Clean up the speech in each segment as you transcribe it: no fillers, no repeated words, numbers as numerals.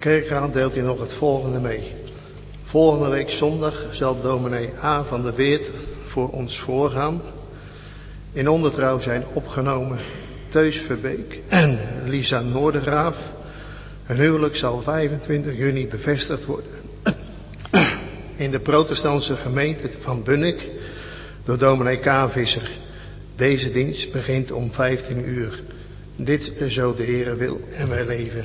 kerkraad deelt hij nog het volgende mee. Volgende week zondag zal dominee A. van der Weert voor ons voorgaan. In ondertrouw zijn opgenomen Teus Verbeek en Lisa Noordergraaf. Hun huwelijk zal 25 juni bevestigd worden. In de protestantse gemeente van Bunnik door dominee K. Visser. Deze dienst begint om 15 uur. Dit zo de Heere wil en wij leven.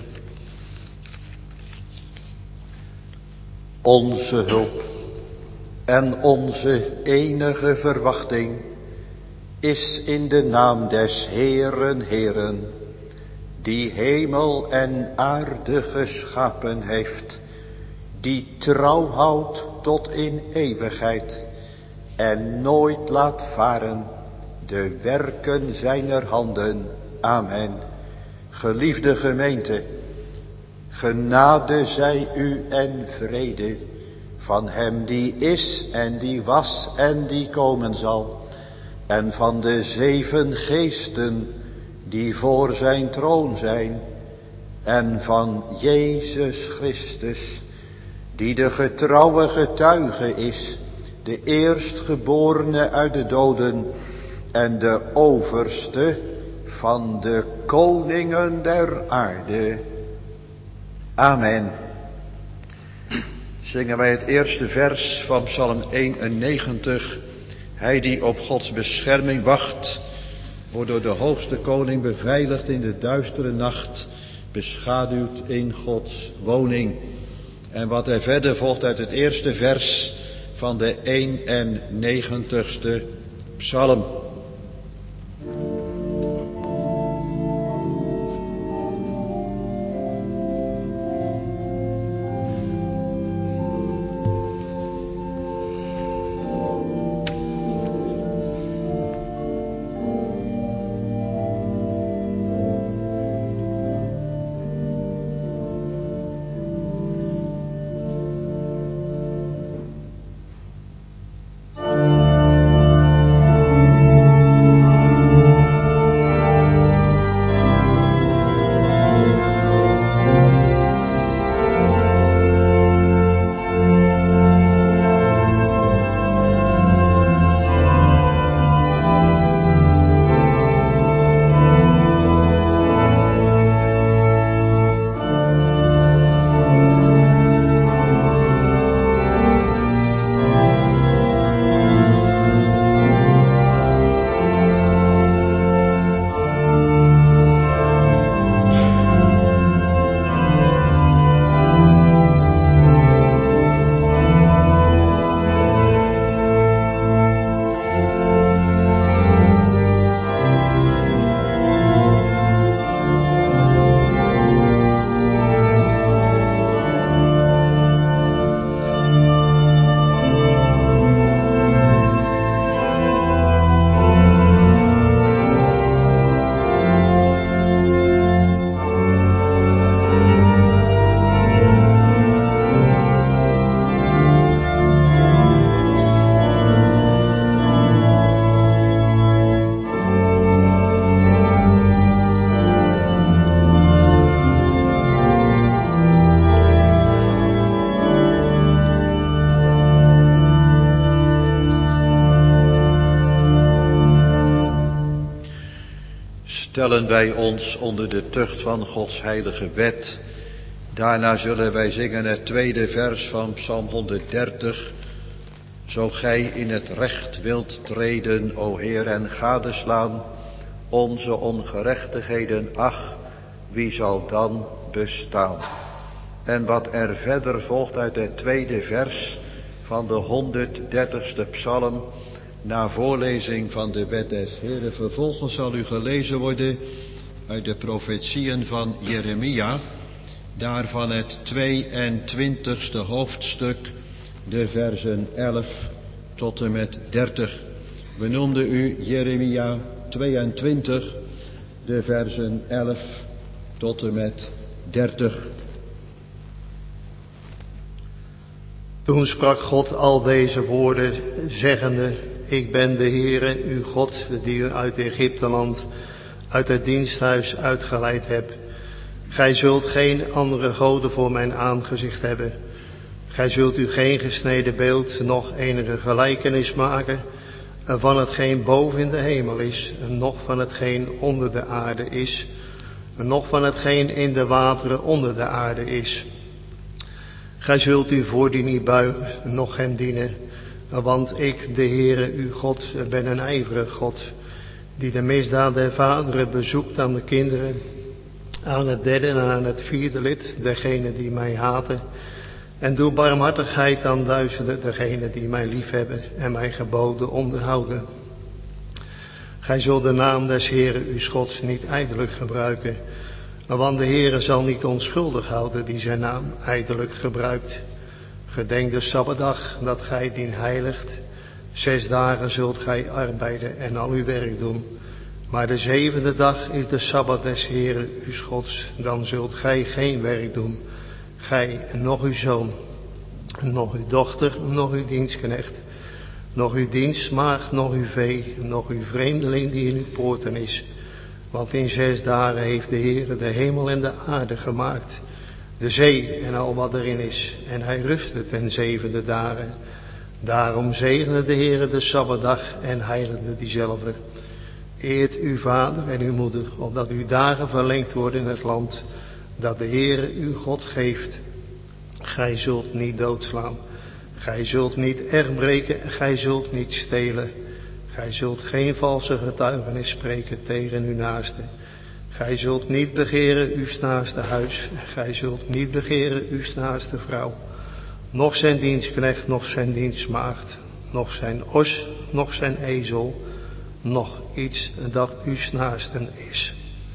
Onze hulp en onze enige verwachting is in de naam des Heeren Heeren, die hemel en aarde geschapen heeft, die trouw houdt tot in eeuwigheid en nooit laat varen de werken zijner handen. Amen. Geliefde gemeente, genade zij u en vrede van hem die is en die was en die komen zal, en van de 7 geesten die voor zijn troon zijn, en van Jezus Christus, die de getrouwe getuige is, de eerstgeborene uit de doden en de overste van de koningen der aarde. Amen. Zingen wij het eerste vers van Psalm 91. Hij die op Gods bescherming wacht, wordt door de hoogste koning beveiligd in de duistere nacht, beschaduwd in Gods woning. En wat er verder volgt uit het eerste vers van de 91ste psalm. Stellen wij ons onder de tucht van Gods heilige wet. Daarna zullen wij zingen het tweede vers van Psalm 130. Zo gij in het recht wilt treden, o Heer, en gadeslaan onze ongerechtigheden, ach, wie zal dan bestaan? En wat er verder volgt uit het tweede vers van de 130ste psalm, na voorlezing van de wet des Heeren. Vervolgens zal u gelezen worden uit de profetieën van Jeremia, daarvan het 22ste hoofdstuk, de versen 11 tot en met 30. We noemden u Jeremia 22, de versen 11 tot en met 30. Toen sprak God al deze woorden, zeggende: Ik ben de Heere, uw God, die u uit Egypteland, uit het diensthuis uitgeleid hebt. Gij zult geen andere goden voor mijn aangezicht hebben. Gij zult u geen gesneden beeld, noch enige gelijkenis maken van hetgeen boven in de hemel is, noch van hetgeen onder de aarde is, noch van hetgeen in de wateren onder de aarde is. Gij zult u voor die niet buigen, noch hem dienen, want ik, de Heere, uw God, ben een ijverig God, die de misdaad der vaderen bezoekt aan de kinderen, aan het derde en aan het vierde lid, degenen die mij haten, en doe barmhartigheid aan duizenden, degenen die mij liefhebben en mijn geboden onderhouden. Gij zult de naam des Heeren uw Gods niet ijdelijk gebruiken, want de Heere zal niet onschuldig houden die zijn naam ijdelijk gebruikt. Gedenk de Sabbatdag dat gij dien heiligt. 6 dagen zult gij arbeiden en al uw werk doen. Maar de 7e dag is de Sabbat des Heeren uw Gods. Dan zult gij geen werk doen. Gij, noch uw zoon, noch uw dochter, noch uw dienstknecht, noch uw dienstmaagd, noch uw vee, noch uw vreemdeling die in uw poorten is. Want in 6 dagen heeft de Heere de hemel en de aarde gemaakt, de zee en al wat erin is. En hij rustte ten 7e dagen. Daarom zegende de Heere de Sabbatdag en heiligde diezelfde. Eert uw vader en uw moeder, opdat uw dagen verlengd worden in het land dat de Heere uw God geeft. Gij zult niet doodslaan, gij zult niet erfbreken, gij zult niet stelen. Gij zult geen valse getuigenis spreken tegen uw naaste. Gij zult niet begeren uw naaste huis, gij zult niet begeren uw naaste vrouw, noch zijn dienstknecht, noch zijn dienstmaagd, noch zijn os, noch zijn ezel, noch iets dat uw naasten is.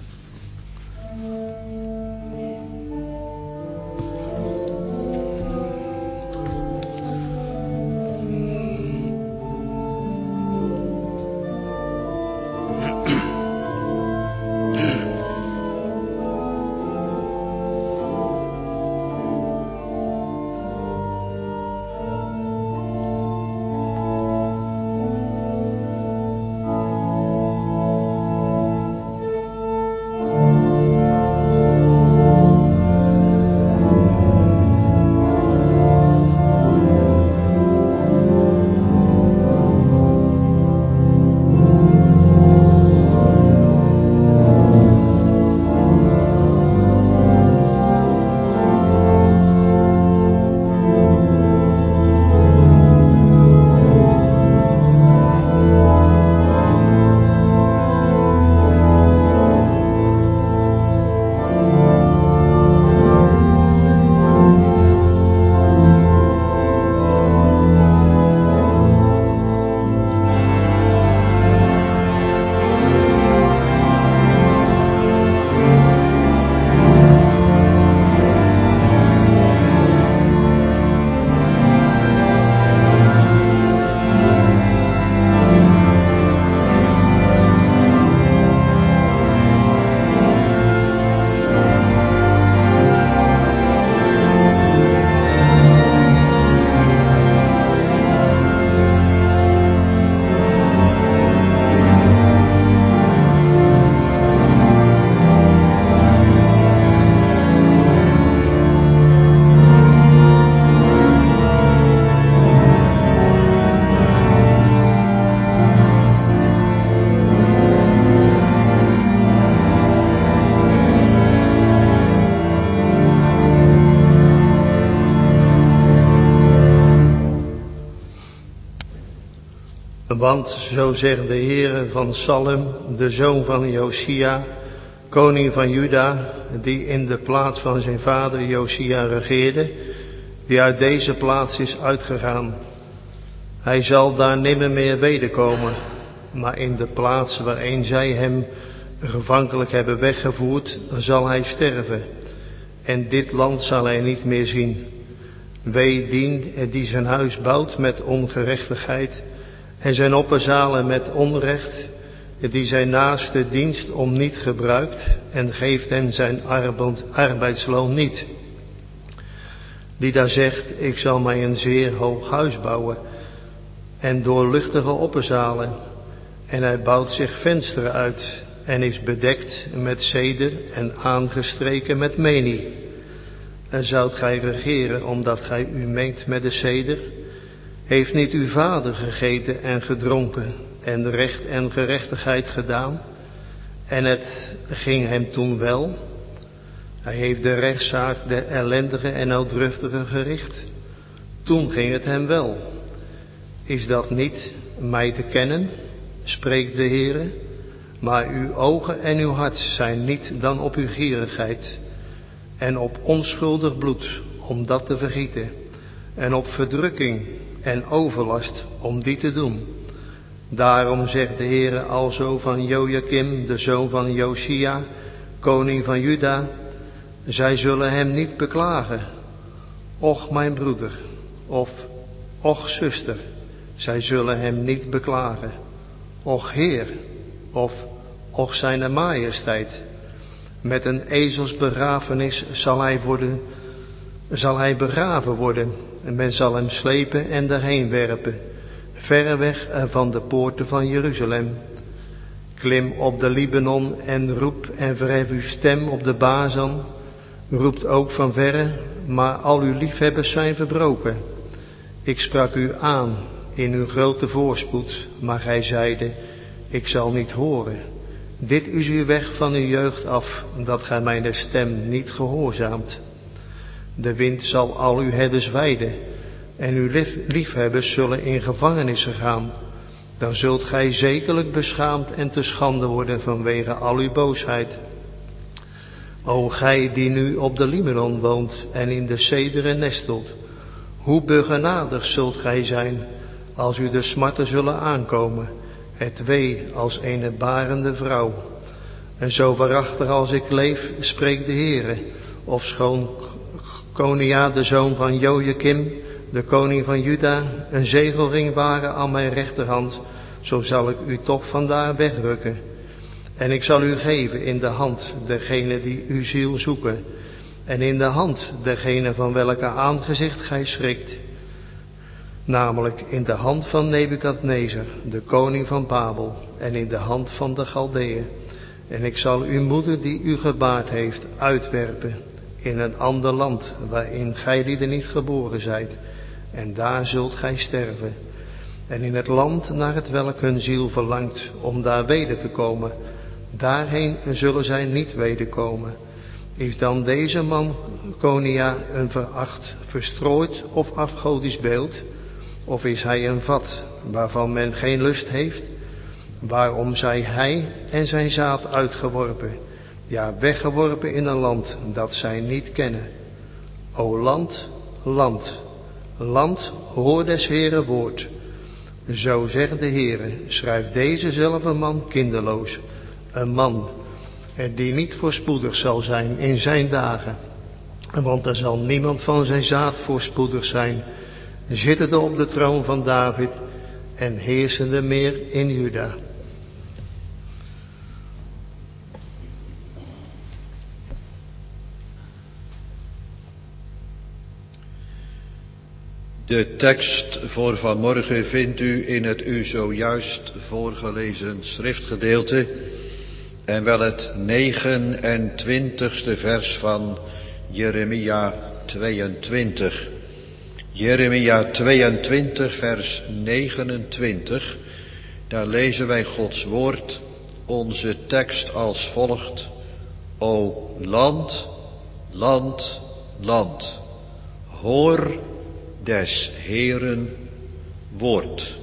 Want zo zegt de Heere van Salem, de zoon van Josia, koning van Juda, die in de plaats van zijn vader Josia regeerde, die uit deze plaats is uitgegaan. Hij zal daar nimmer meer wederkomen, maar in de plaats waarin zij hem gevankelijk hebben weggevoerd, zal hij sterven. En dit land zal hij niet meer zien. Wee dien die zijn huis bouwt met ongerechtigheid en zijn opperzalen met onrecht, die zijn naaste dienst om niet gebruikt en geeft hem zijn arbeidsloon niet. Die daar zegt, ik zal mij een zeer hoog huis bouwen en doorluchtige opperzalen. En hij bouwt zich vensteren uit en is bedekt met zeder en aangestreken met menie. En zoudt gij regeren omdat gij u mengt met de zeder? Heeft niet uw vader gegeten en gedronken en recht en gerechtigheid gedaan? En het ging hem toen wel? Hij heeft de rechtszaak der ellendige en nauwdruftige gericht. Toen ging het hem wel. Is dat niet mij te kennen, spreekt de Heere? Maar uw ogen en uw hart zijn niet dan op uw gierigheid en op onschuldig bloed om dat te vergieten en op verdrukking en overlast om die te doen. Daarom zegt de Heere alzo van Jojakim, de zoon van Josia, koning van Juda: zij zullen hem niet beklagen. Och mijn broeder, of och zuster, zij zullen hem niet beklagen. Och Heer, of och zijne majesteit. Met een ezelsbegrafenis zal hij begraven worden. En men zal hem slepen en daarheen werpen, verre weg van de poorten van Jeruzalem. Klim op de Libanon en roep en verhef uw stem op de Bazan. Roept ook van verre, maar al uw liefhebbers zijn verbroken. Ik sprak u aan in uw grote voorspoed, maar gij zeide, ik zal niet horen. Dit is uw weg van uw jeugd af, dat gij mijn stem niet gehoorzaamt. De wind zal al uw herders weiden, en uw liefhebbers zullen in gevangenissen gaan. Dan zult gij zekerlijk beschaamd en te schande worden vanwege al uw boosheid. O gij die nu op de Libanon woont en in de cederen nestelt, hoe begenadigd zult gij zijn als u de smarten zullen aankomen, het wee als een barende vrouw. En zo waarachtig als ik leef, spreekt de Heere, ofschoon Konia, de zoon van Jojakim, de koning van Juda, een zegelring waren aan mijn rechterhand, zo zal ik u toch vandaar wegrukken. En ik zal u geven in de hand degene die uw ziel zoeken, en in de hand degene van welke aangezicht gij schrikt, namelijk in de hand van Nebukadnezar, de koning van Babel, en in de hand van de Galdeeën. En ik zal uw moeder die u gebaard heeft uitwerpen in een ander land, waarin gij lieden niet geboren zijt, en daar zult gij sterven. En in het land naar het welk hun ziel verlangt om daar weder te komen, daarheen zullen zij niet wederkomen. Is dan deze man, Konia, een veracht, verstrooid of afgodisch beeld? Of is hij een vat waarvan men geen lust heeft? Waarom zij hij en zijn zaad uitgeworpen, ja weggeworpen in een land dat zij niet kennen? O land, land, land, hoor des Heeren woord. Zo zegt de Heere, schrijf dezezelfde man kinderloos, een man die niet voorspoedig zal zijn in zijn dagen, want er zal niemand van zijn zaad voorspoedig zijn, zittende op de troon van David en heersende meer in Juda. De tekst voor vanmorgen vindt u in het u zojuist voorgelezen schriftgedeelte en wel het 29ste vers van Jeremia 22. Jeremia 22 vers 29, daar lezen wij Gods woord, onze tekst als volgt: O land, land, land, hoor des Heeren woord.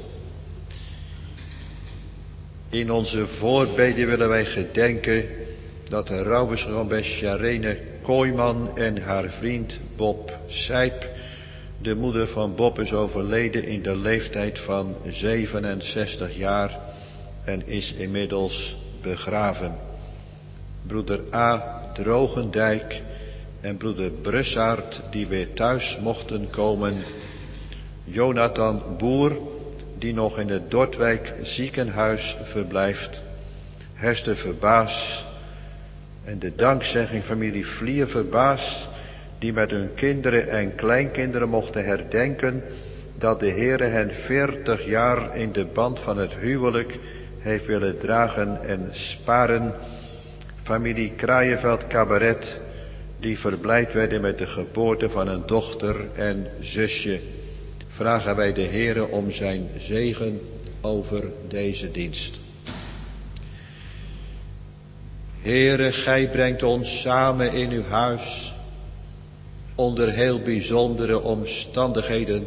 In onze voorbeden willen wij gedenken dat de rouwbeschouwer Sjarene Kooijman en haar vriend Bob Sijp, de moeder van Bob, is overleden in de leeftijd van 67 jaar en is inmiddels begraven. Broeder A. Drogendijk en broeder Brussaert, die weer thuis mochten komen. Jonathan Boer, die nog in het Dordtwijk ziekenhuis verblijft. Hester Verbaas en de dankzegging familie Vlier Verbaas, die met hun kinderen en kleinkinderen mochten herdenken dat de Heere hen 40 jaar in de band van het huwelijk heeft willen dragen en sparen. Familie Kraaienveld Cabaret, die verblijd werden met de geboorte van een dochter en zusje. Vragen wij de Heere om zijn zegen over deze dienst. Heere, gij brengt ons samen in uw huis onder heel bijzondere omstandigheden.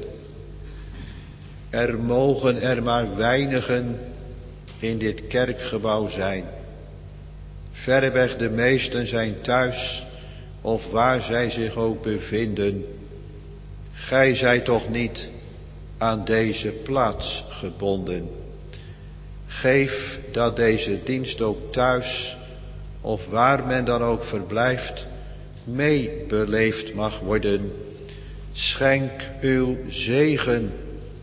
Er mogen er maar weinigen in dit kerkgebouw zijn. Verreweg de meesten zijn thuis, of waar zij zich ook bevinden. Gij zijt toch niet aan deze plaats gebonden. Geef dat deze dienst ook thuis, of waar men dan ook verblijft, meebeleefd mag worden. Schenk uw zegen.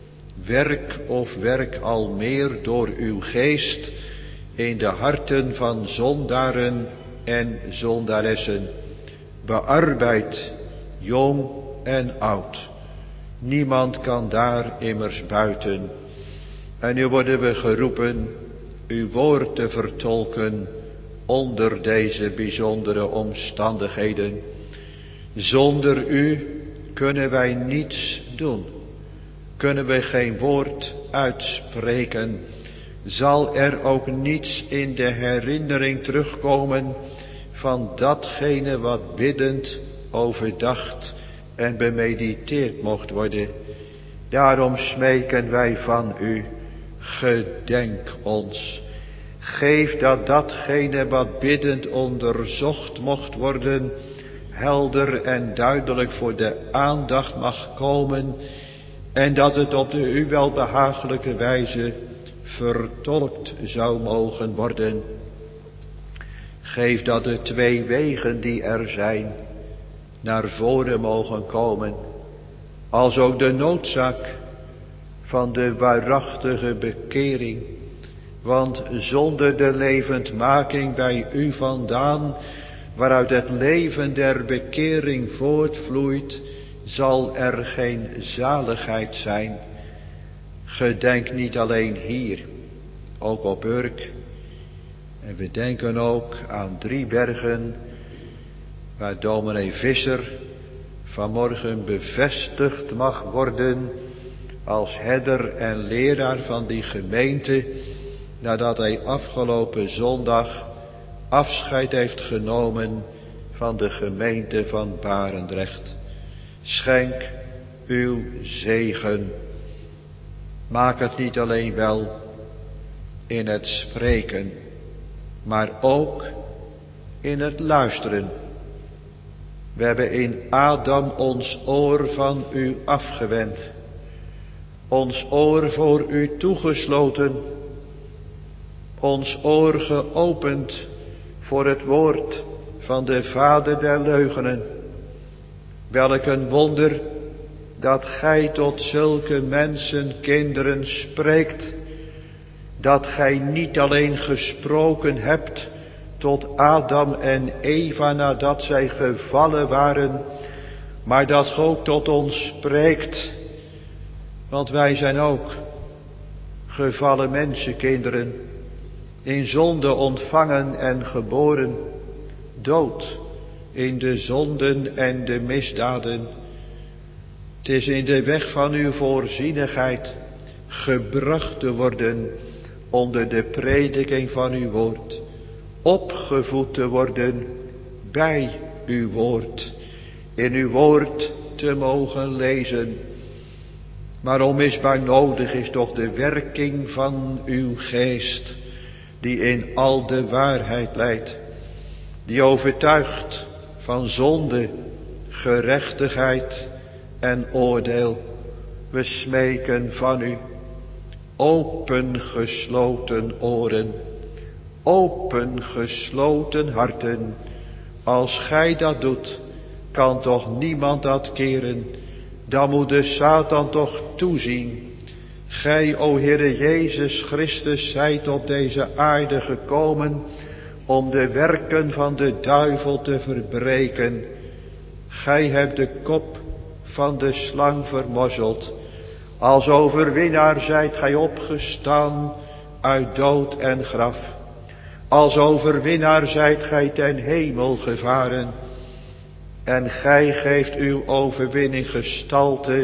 Werk al meer door uw geest in de harten van zondaren en zondaressen. Bearbeid, jong en oud. Niemand kan daar immers buiten. En nu worden we geroepen uw woord te vertolken onder deze bijzondere omstandigheden. Zonder u kunnen wij niets doen. Kunnen we geen woord uitspreken, zal er ook niets in de herinnering terugkomen van datgene wat biddend, overdacht en bemediteerd mocht worden. Daarom smeken wij van u, gedenk ons. Geef dat datgene wat biddend onderzocht mocht worden, helder en duidelijk voor de aandacht mag komen, en dat het op de u welbehagelijke wijze vertolkt zou mogen worden. Geef dat de twee wegen die er zijn naar voren mogen komen, als ook de noodzaak van de waarachtige bekering. Want zonder de levendmaking bij u vandaan, waaruit het leven der bekering voortvloeit, zal er geen zaligheid zijn. Gedenk niet alleen hier, ook op Urk. En we denken ook aan Driebergen, waar dominee Visser vanmorgen bevestigd mag worden als herder en leraar van die gemeente, nadat hij afgelopen zondag afscheid heeft genomen van de gemeente van Barendrecht. Schenk uw zegen. Maak het niet alleen wel in het spreken, maar ook in het luisteren. We hebben in Adam ons oor van u afgewend, ons oor voor u toegesloten, ons oor geopend voor het woord van de vader der leugenen. Welk een wonder dat gij tot zulke mensen, kinderen, spreekt, dat gij niet alleen gesproken hebt tot Adam en Eva nadat zij gevallen waren, maar dat gij ook tot ons spreekt, want wij zijn ook gevallen mensenkinderen, in zonde ontvangen en geboren, dood in de zonden en de misdaden. Het is in de weg van uw voorzienigheid gebracht te worden onder de prediking van uw woord, opgevoed te worden bij uw woord, in uw woord te mogen lezen. Maar onmisbaar nodig is toch de werking van uw geest, die in al de waarheid leidt, die overtuigt van zonde, gerechtigheid en oordeel. We smeken van u opengesloten oren, opengesloten harten. Als gij dat doet, kan toch niemand dat keren. Dan moet de Satan toch toezien. Gij, o Heere Jezus Christus, zijt op deze aarde gekomen om de werken van de duivel te verbreken. Gij hebt de kop van de slang vermorzeld. Als overwinnaar zijt gij opgestaan uit dood en graf. Als overwinnaar zijt gij ten hemel gevaren. En gij geeft uw overwinning gestalte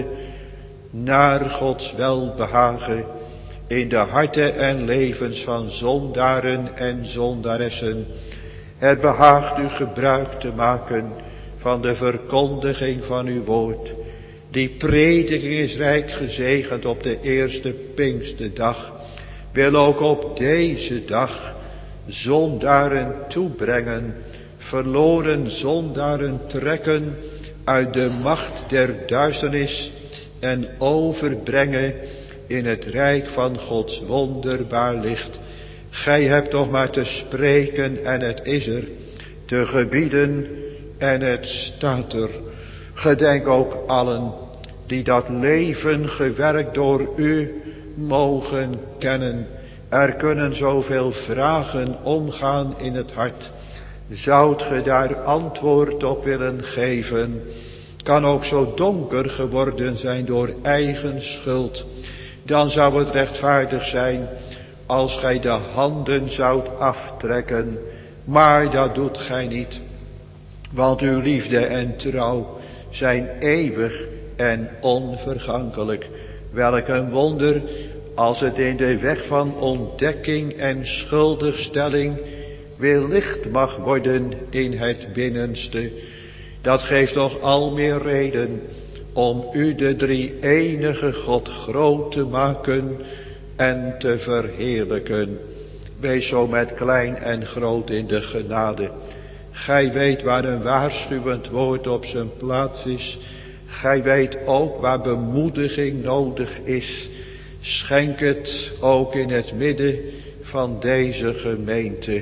naar Gods welbehagen in de harten en levens van zondaren en zondaressen. Het behaagt u gebruik te maken van de verkondiging van uw woord. Die prediking is rijk gezegend op de eerste Pinksterdag. Wil ook op deze dag zondaren toebrengen, verloren zondaren trekken uit de macht der duisternis en overbrengen in het rijk van Gods wonderbaar licht. Gij hebt toch maar te spreken en het is er, te gebieden en het staat er. Gedenk ook allen die dat leven gewerkt door u mogen kennen. Er kunnen zoveel vragen omgaan in het hart. Zoudt ge daar antwoord op willen geven? Kan ook zo donker geworden zijn door eigen schuld. Dan zou het rechtvaardig zijn als gij de handen zoudt aftrekken. Maar dat doet gij niet. Want uw liefde en trouw zijn eeuwig en onvergankelijk. Welk een wonder als het in de weg van ontdekking en schuldigstelling weer licht mag worden in het binnenste. Dat geeft toch al meer reden om u de drie-enige God groot te maken en te verheerlijken. Wees zo met klein en groot in de genade. Gij weet waar een waarschuwend woord op zijn plaats is. Gij weet ook waar bemoediging nodig is. Schenk het ook in het midden van deze gemeente.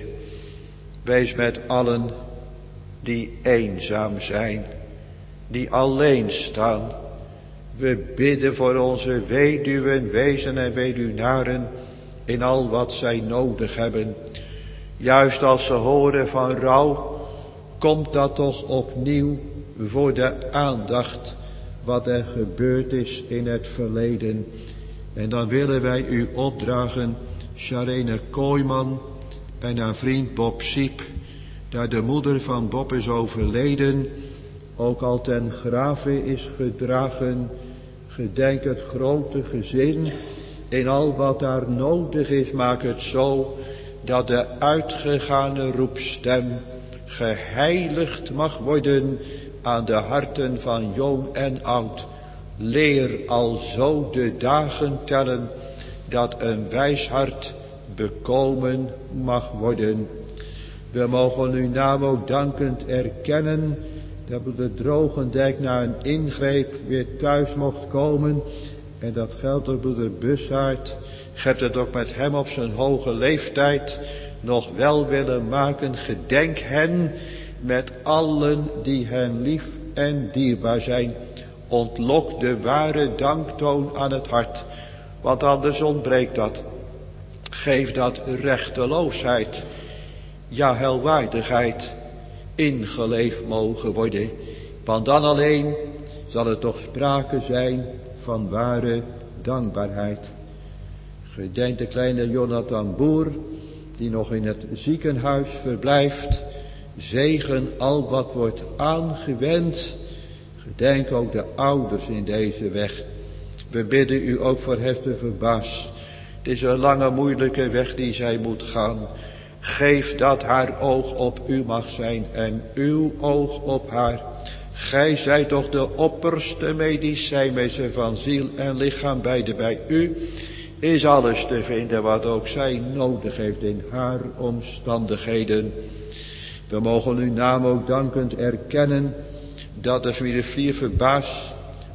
Wees met allen die eenzaam zijn, die alleen staan. We bidden voor onze weduwen, wezen en weduwnaren in al wat zij nodig hebben. Juist als ze horen van rouw, komt dat toch opnieuw voor de aandacht wat er gebeurd is in het verleden. En dan willen wij u opdragen, Charene Kooijman en haar vriend Bob Siep, daar de moeder van Bob is overleden, ook al ten grave is gedragen. Gedenk het grote gezin, in al wat daar nodig is, maak het zo, dat de uitgegane roepstem geheiligd mag worden aan de harten van jong en oud. Leer alzo de dagen tellen, dat een wijs hart bekomen mag worden. We mogen uw naam ook dankend erkennen, dat broeder Drogendijk na een ingreep weer thuis mocht komen. En dat geldt ook broeder Bussaert. Ge hebt het ook met hem op zijn hoge leeftijd nog wel willen maken. Gedenk hen met allen die hen lief en dierbaar zijn. Ontlok de ware danktoon aan het hart, want anders ontbreekt dat. Geef dat rechteloosheid, ja helwaardigheid, ingeleefd mogen worden. Want dan alleen zal er toch sprake zijn van ware dankbaarheid. Gedenk de kleine Jonathan Boer, die nog in het ziekenhuis verblijft. Zegen al wat wordt aangewend. Gedenk ook de ouders in deze weg. We bidden u ook voor Hester Verbaas. Het is een lange moeilijke weg die zij moet gaan. Geef dat haar oog op u mag zijn en uw oog op haar. Gij zijt toch de opperste medicijnmeester van ziel en lichaam, beide bij u. Is alles te vinden wat ook zij nodig heeft in haar omstandigheden. We mogen uw naam ook dankend erkennen dat de vier Verbaas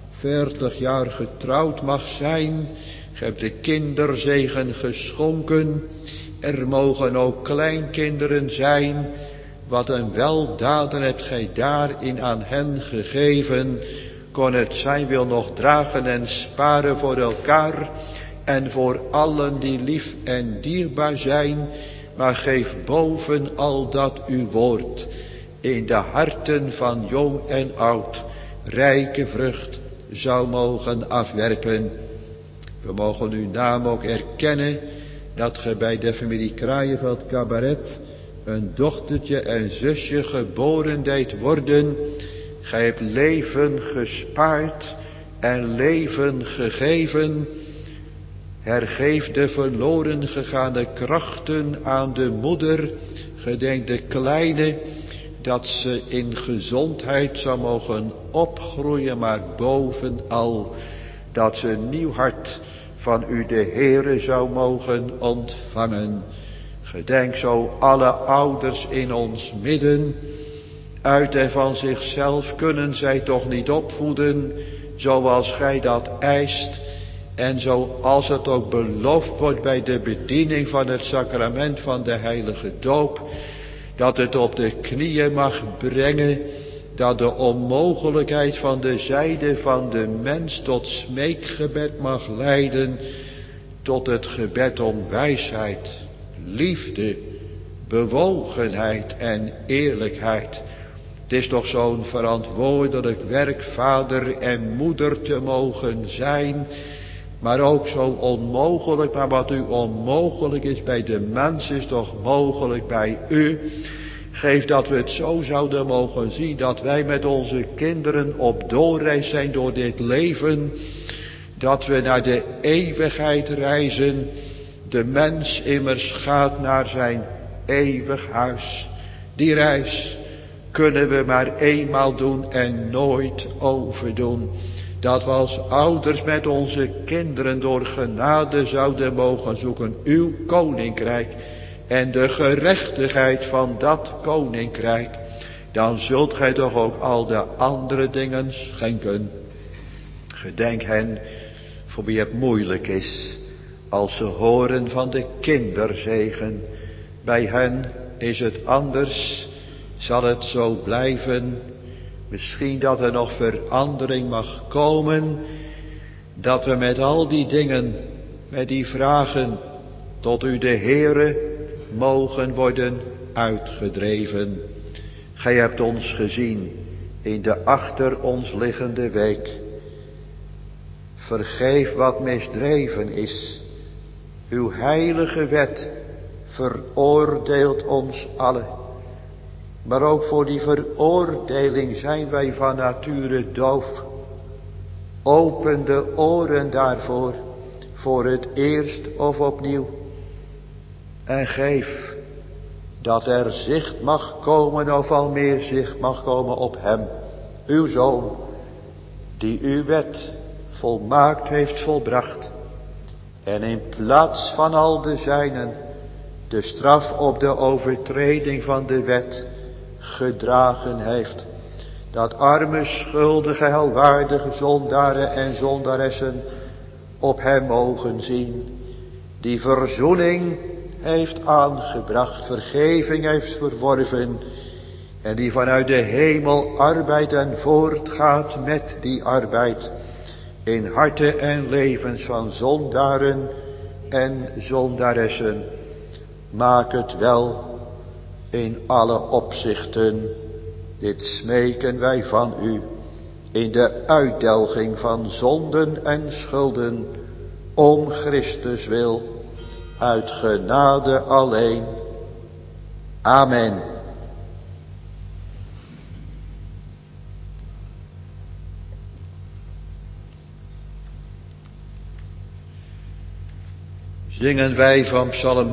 40 jaar getrouwd mag zijn. Ge hebt de kinderzegen geschonken. Er mogen ook kleinkinderen zijn. Wat een weldaden hebt gij daarin aan hen gegeven. Kon het zijn wil nog dragen en sparen voor elkaar en voor allen die lief en dierbaar zijn. Maar geef boven al dat uw woord in de harten van jong en oud rijke vrucht zou mogen afwerpen. We mogen uw naam ook erkennen dat ge bij de familie Kraaienveld Cabaret een dochtertje en zusje geboren deed worden. Gij hebt leven gespaard en leven gegeven. Hergeef de verloren gegane krachten aan de moeder. Gedenk de kleine, dat ze in gezondheid zou mogen opgroeien, maar bovenal dat ze een nieuw hart van u de Heere zou mogen ontvangen. Gedenk zo alle ouders in ons midden. Uit en van zichzelf kunnen zij toch niet opvoeden zoals gij dat eist. En zoals het ook beloofd wordt bij de bediening van het sacrament van de heilige doop. Dat het op de knieën mag brengen. Dat de onmogelijkheid van de zijde van de mens tot smeekgebed mag leiden. Tot het gebed om wijsheid, liefde, bewogenheid en eerlijkheid. Het is toch zo'n verantwoordelijk werk vader en moeder te mogen zijn. Maar ook zo onmogelijk, maar wat u onmogelijk is bij de mens is toch mogelijk bij u. Geef dat we het zo zouden mogen zien dat wij met onze kinderen op doorreis zijn door dit leven. Dat we naar de eeuwigheid reizen. De mens immers gaat naar zijn eeuwig huis. Die reis kunnen we maar eenmaal doen en nooit overdoen. Dat we als ouders met onze kinderen door genade zouden mogen zoeken uw koninkrijk en de gerechtigheid van dat koninkrijk. Dan zult gij toch ook al de andere dingen schenken. Gedenk hen voor wie het moeilijk is als ze horen van de kinderzegen. Bij hen is het anders, zal het zo blijven. Misschien dat er nog verandering mag komen. Dat we met al die dingen, met die vragen tot u de Heere mogen worden uitgedreven. Gij hebt ons gezien in de achter ons liggende week. Vergeef wat misdreven is. Uw heilige wet veroordeelt ons allen. Maar ook voor die veroordeling zijn wij van nature doof. Open de oren daarvoor, voor het eerst of opnieuw. En geef dat er zicht mag komen, of al meer zicht mag komen op hem, uw Zoon, die uw wet volmaakt heeft volbracht. En in plaats van al de zijnen de straf op de overtreding van de wet gedragen heeft. Dat arme, schuldige, helwaardige zondaren en zondaressen op hem mogen zien. Die verzoening heeft aangebracht, vergeving heeft verworven. En die vanuit de hemel arbeidt en voortgaat met die arbeid. In harten en levens van zondaren en zondaressen. Maak het wel in alle opzichten. Dit smeken wij van u. In de uitdelging van zonden en schulden. Om Christus wil. Uit genade alleen. Amen. Zingen wij van Psalm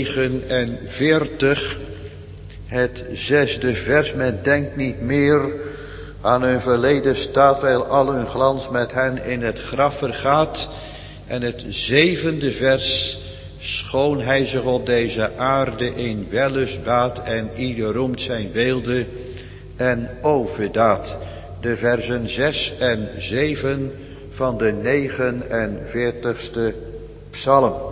49, het 6e vers. Men denkt niet meer aan hun verleden staat, wijl al hun glans met hen in het graf vergaat. En het 7e vers. Schoon hij zich op deze aarde in wellust baat en ieder roemt zijn weelde en overdaad. De versen 6 en 7 van de 49ste psalm.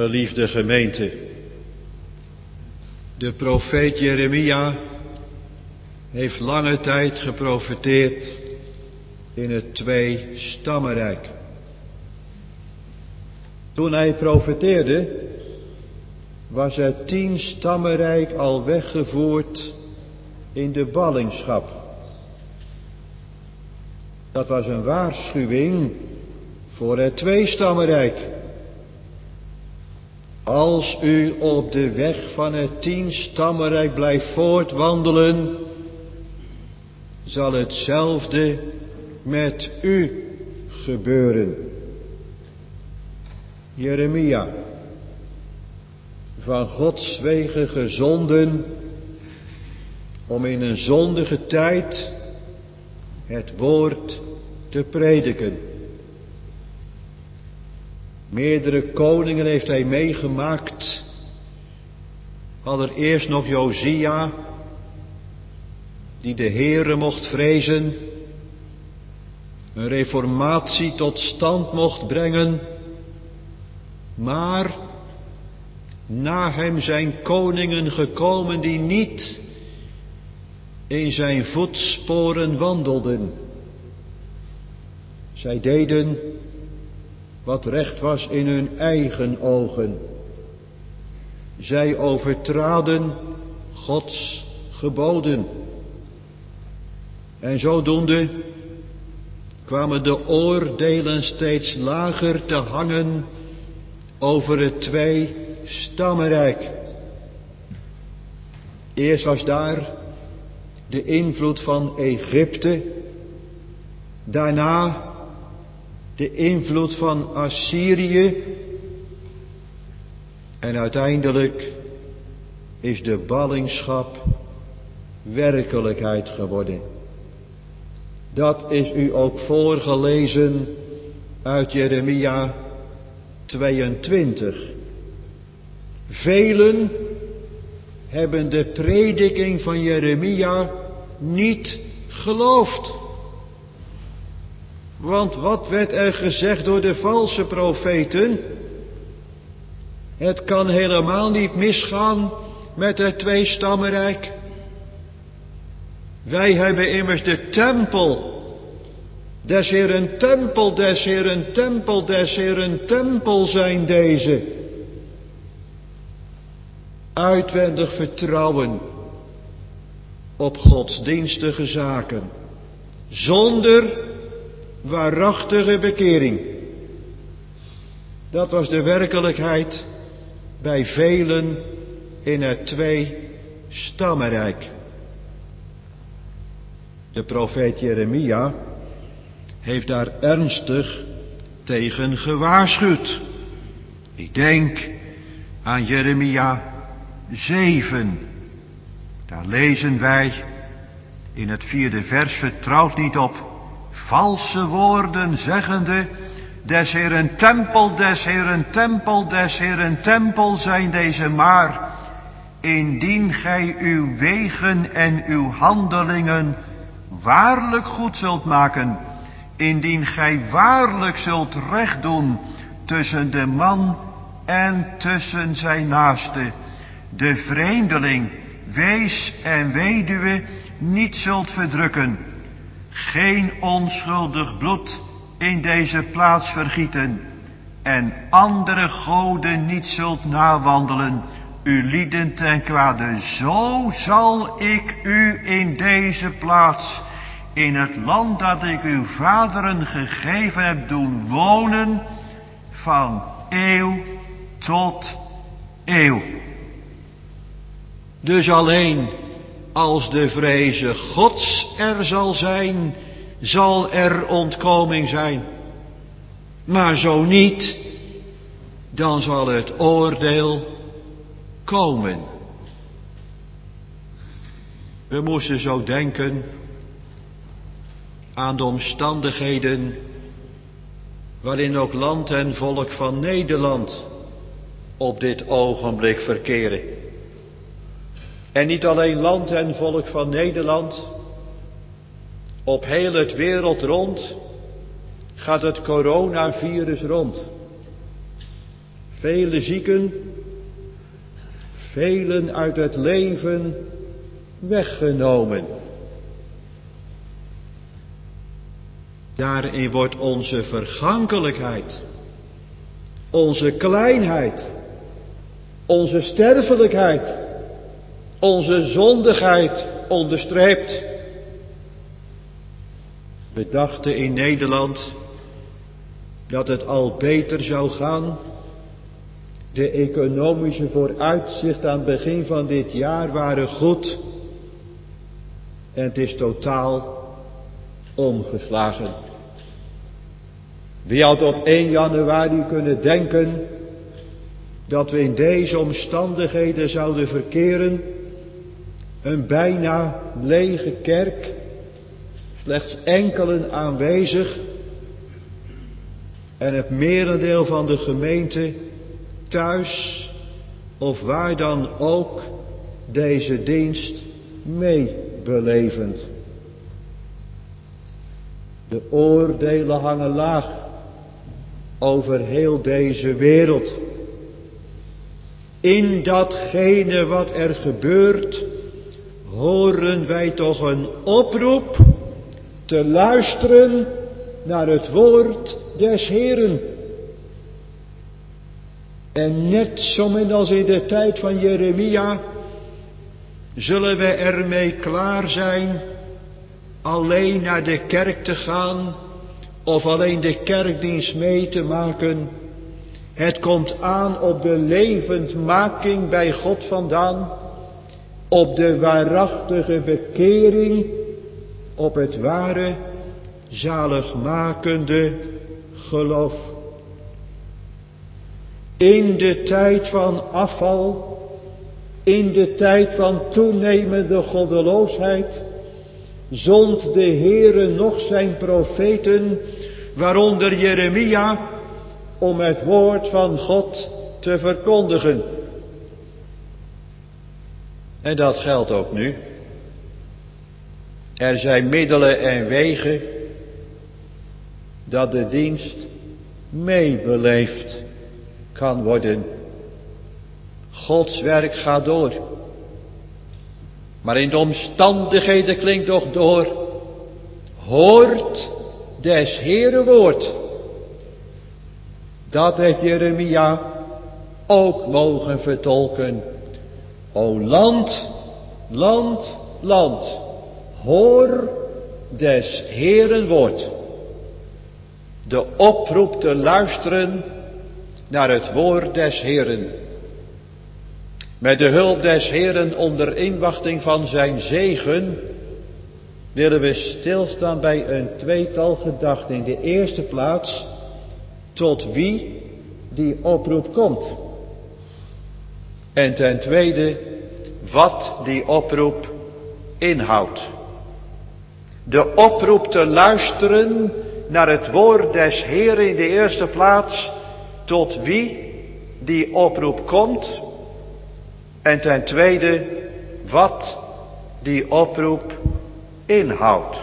Geliefde gemeente, de profeet Jeremia heeft lange tijd geprofeteerd in het twee-stammenrijk. Toen hij profeteerde, was het 10-stammenrijk al weggevoerd in de ballingschap. Dat was een waarschuwing voor het twee-stammenrijk. Als u op de weg van het 10-stammenrijk blijft voortwandelen, zal hetzelfde met u gebeuren. Jeremia, van Gods wegen gezonden om in een zondige tijd het woord te prediken. Meerdere koningen heeft hij meegemaakt. Allereerst nog Josia, die de Heere mocht vrezen, een reformatie tot stand mocht brengen. Maar na hem zijn koningen gekomen die niet in zijn voetsporen wandelden. Zij deden wat recht was in hun eigen ogen. Zij overtraden Gods geboden. En zodoende kwamen de oordelen steeds lager te hangen over het twee-stammenrijk. Eerst was daar de invloed van Egypte, daarna de invloed van Assyrië en uiteindelijk is de ballingschap werkelijkheid geworden. Dat is u ook voorgelezen uit Jeremia 22. Velen hebben de prediking van Jeremia niet geloofd. Want wat werd er gezegd door de valse profeten? Het kan helemaal niet misgaan met het twee-stammenrijk. Wij hebben immers de tempel. Des Heeren tempel, des Heeren tempel, des Heeren tempel zijn deze. Uitwendig vertrouwen op godsdienstige zaken. Zonder waarachtige bekering. Dat was de werkelijkheid bij velen in het twee-stammenrijk. De profeet Jeremia heeft daar ernstig tegen gewaarschuwd. Ik denk aan Jeremia 7. Daar lezen wij in het 4e vers: vertrouwt niet op valse woorden, zeggende: des Heeren tempel, des Heeren tempel, des Heeren tempel zijn deze. Maar indien gij uw wegen en uw handelingen waarlijk goed zult maken, indien gij waarlijk zult recht doen tussen de man en tussen zijn naaste, de vreemdeling, wees en weduwe niet zult verdrukken, geen onschuldig bloed in deze plaats vergieten en andere goden niet zult nawandelen, u lieden ten kwade, zo zal ik u in deze plaats, in het land dat ik uw vaderen gegeven heb, doen wonen van eeuw tot eeuw. Dus alleen als de vreze Gods er zal zijn, zal er ontkoming zijn. Maar zo niet, dan zal het oordeel komen. We moesten zo denken aan de omstandigheden waarin ook land en volk van Nederland op dit ogenblik verkeren. En niet alleen land en volk van Nederland, op heel het wereld rond gaat het coronavirus rond. vele zieken, velen uit het leven weggenomen. Daarin wordt onze vergankelijkheid, onze kleinheid, onze sterfelijkheid, onze zondigheid onderstreept. We dachten in Nederland dat het al beter zou gaan. De economische vooruitzichten aan het begin van dit jaar waren goed. En het is totaal omgeslagen. Wie had op 1 januari kunnen denken dat we in deze omstandigheden zouden verkeren? Een bijna lege kerk, slechts enkelen aanwezig en het merendeel van de gemeente thuis of waar dan ook deze dienst meebelevend. De oordelen hangen laag over heel deze wereld. In datgene wat er gebeurt, horen wij toch een oproep te luisteren naar het woord des Heeren. En net zo min als in de tijd van Jeremia, zullen we ermee klaar zijn alleen naar de kerk te gaan of alleen de kerkdienst mee te maken. Het komt aan op de levendmaking bij God vandaan, op de waarachtige bekering, op het ware zaligmakende geloof. In de tijd van afval, in de tijd van toenemende goddeloosheid, zond de Heere nog zijn profeten, waaronder Jeremia, om het woord van God te verkondigen. En dat geldt ook nu. Er zijn middelen en wegen dat de dienst meebeleefd kan worden. Gods werk gaat door. Maar in de omstandigheden klinkt toch door: hoort des Heeren woord. Dat heeft Jeremia ook mogen vertolken. O land, land, land, hoor des Heeren woord. De oproep te luisteren naar het woord des Heeren. Met de hulp des Heeren onder inwachting van zijn zegen willen we stilstaan bij een tweetal gedachten. In de eerste plaats, tot wie die oproep komt. En ten tweede, wat die oproep inhoudt. De oproep te luisteren naar het woord des Heeren in de eerste plaats, tot wie die oproep komt. En ten tweede, wat die oproep inhoudt.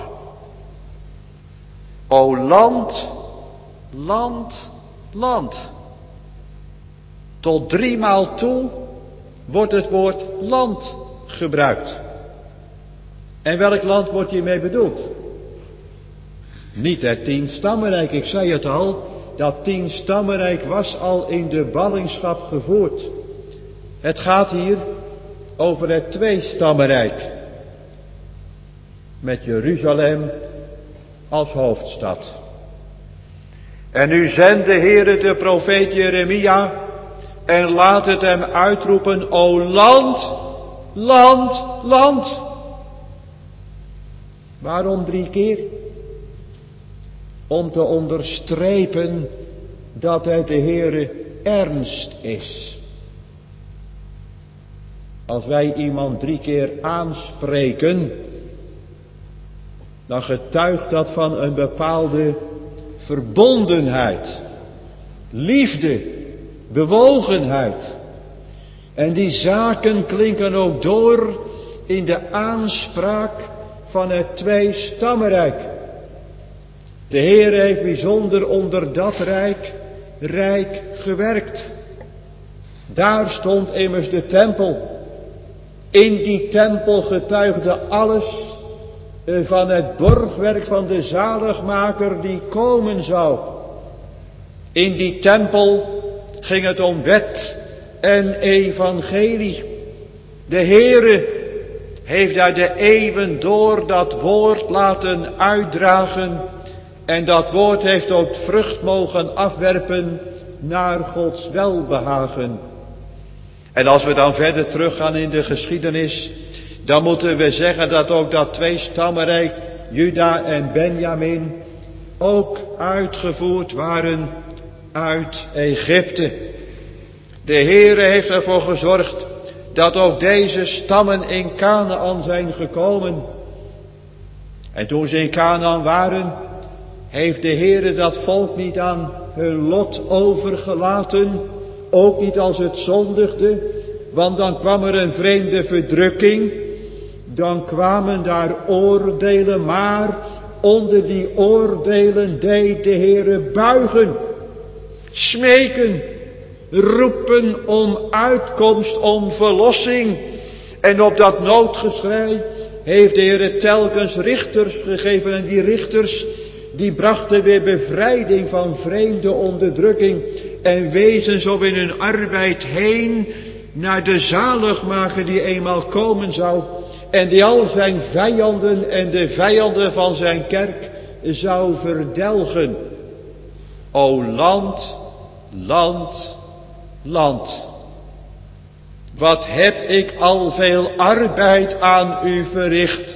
O land, land, land. Tot 3 maal toe wordt het woord land gebruikt. En welk land wordt hiermee bedoeld? Niet het 10-stammenrijk, ik zei het al. Dat 10-stammenrijk was al in de ballingschap gevoerd. Het gaat hier over het 2-stammenrijk. Met Jeruzalem als hoofdstad. En nu zendt de Heere de profeet Jeremia en laat het hem uitroepen: O land, land, land. Waarom 3 keer? Om te onderstrepen dat het de Heere ernst is. Als wij iemand 3 keer aanspreken, dan getuigt dat van een bepaalde verbondenheid, liefde, bewogenheid. En die zaken klinken ook door in de aanspraak van het 2-stammenrijk. De Heer heeft bijzonder onder dat rijk gewerkt. Daar stond immers de tempel. In die tempel getuigde alles van het borgwerk van de zaligmaker die komen zou. In die tempel ging het om wet en evangelie. De Heere heeft daar de eeuwen door dat woord laten uitdragen. En dat woord heeft ook vrucht mogen afwerpen naar Gods welbehagen. En als we dan verder teruggaan in de geschiedenis, dan moeten we zeggen dat ook dat tweestammenrijk, Juda en Benjamin, ook uitgevoerd waren uit Egypte. De Heere heeft ervoor gezorgd dat ook deze stammen in Kanaan zijn gekomen. En toen ze in Kanaan waren, heeft de Heere dat volk niet aan hun lot overgelaten, ook niet als het zondigde, want dan kwam er een vreemde verdrukking, dan kwamen daar oordelen, maar onder die oordelen deed de Heere buigen, smeken, roepen om uitkomst, om verlossing. En op dat noodgeschrei heeft de Heere telkens richters gegeven en die richters die brachten weer bevrijding van vreemde onderdrukking en wezen zo in hun arbeid heen naar de zaligmaker die eenmaal komen zou en die al zijn vijanden en de vijanden van zijn kerk zou verdelgen. O land, land, land, wat heb ik al veel arbeid aan u verricht.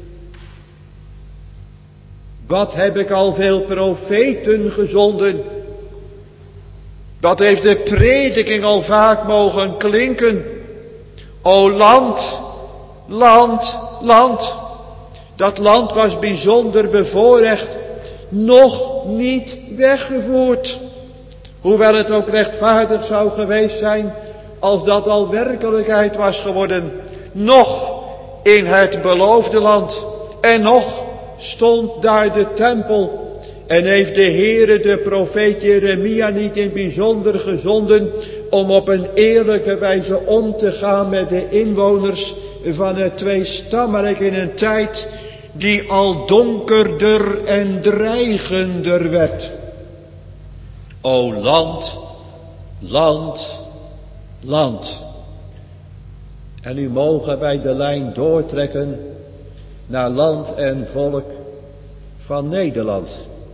Wat heb ik al veel profeten gezonden. Wat heeft de prediking al vaak mogen klinken. O land, land, land. Dat land was bijzonder bevoorrecht. Nog niet weggevoerd. Hoewel het ook rechtvaardig zou geweest zijn als dat al werkelijkheid was geworden. Nog in het beloofde land. En nog stond daar de tempel. En heeft de Heere de profeet Jeremia niet in bijzonder gezonden om op een eerlijke wijze om te gaan met de inwoners van het tweestammenrijk in een tijd die al donkerder en dreigender werd. O land, land, land. En nu mogen wij de lijn doortrekken naar land en volk van Nederland.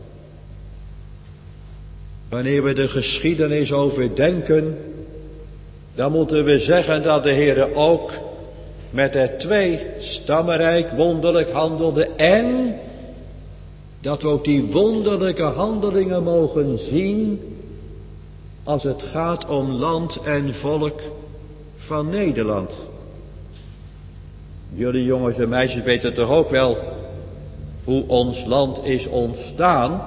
Wanneer we de geschiedenis overdenken, dan moeten we zeggen dat de Heere ook met het tweestammenrijk wonderlijk handelde en dat we ook die wonderlijke handelingen mogen zien als het gaat om land en volk van Nederland. Jullie jongens en meisjes weten toch ook wel hoe ons land is ontstaan.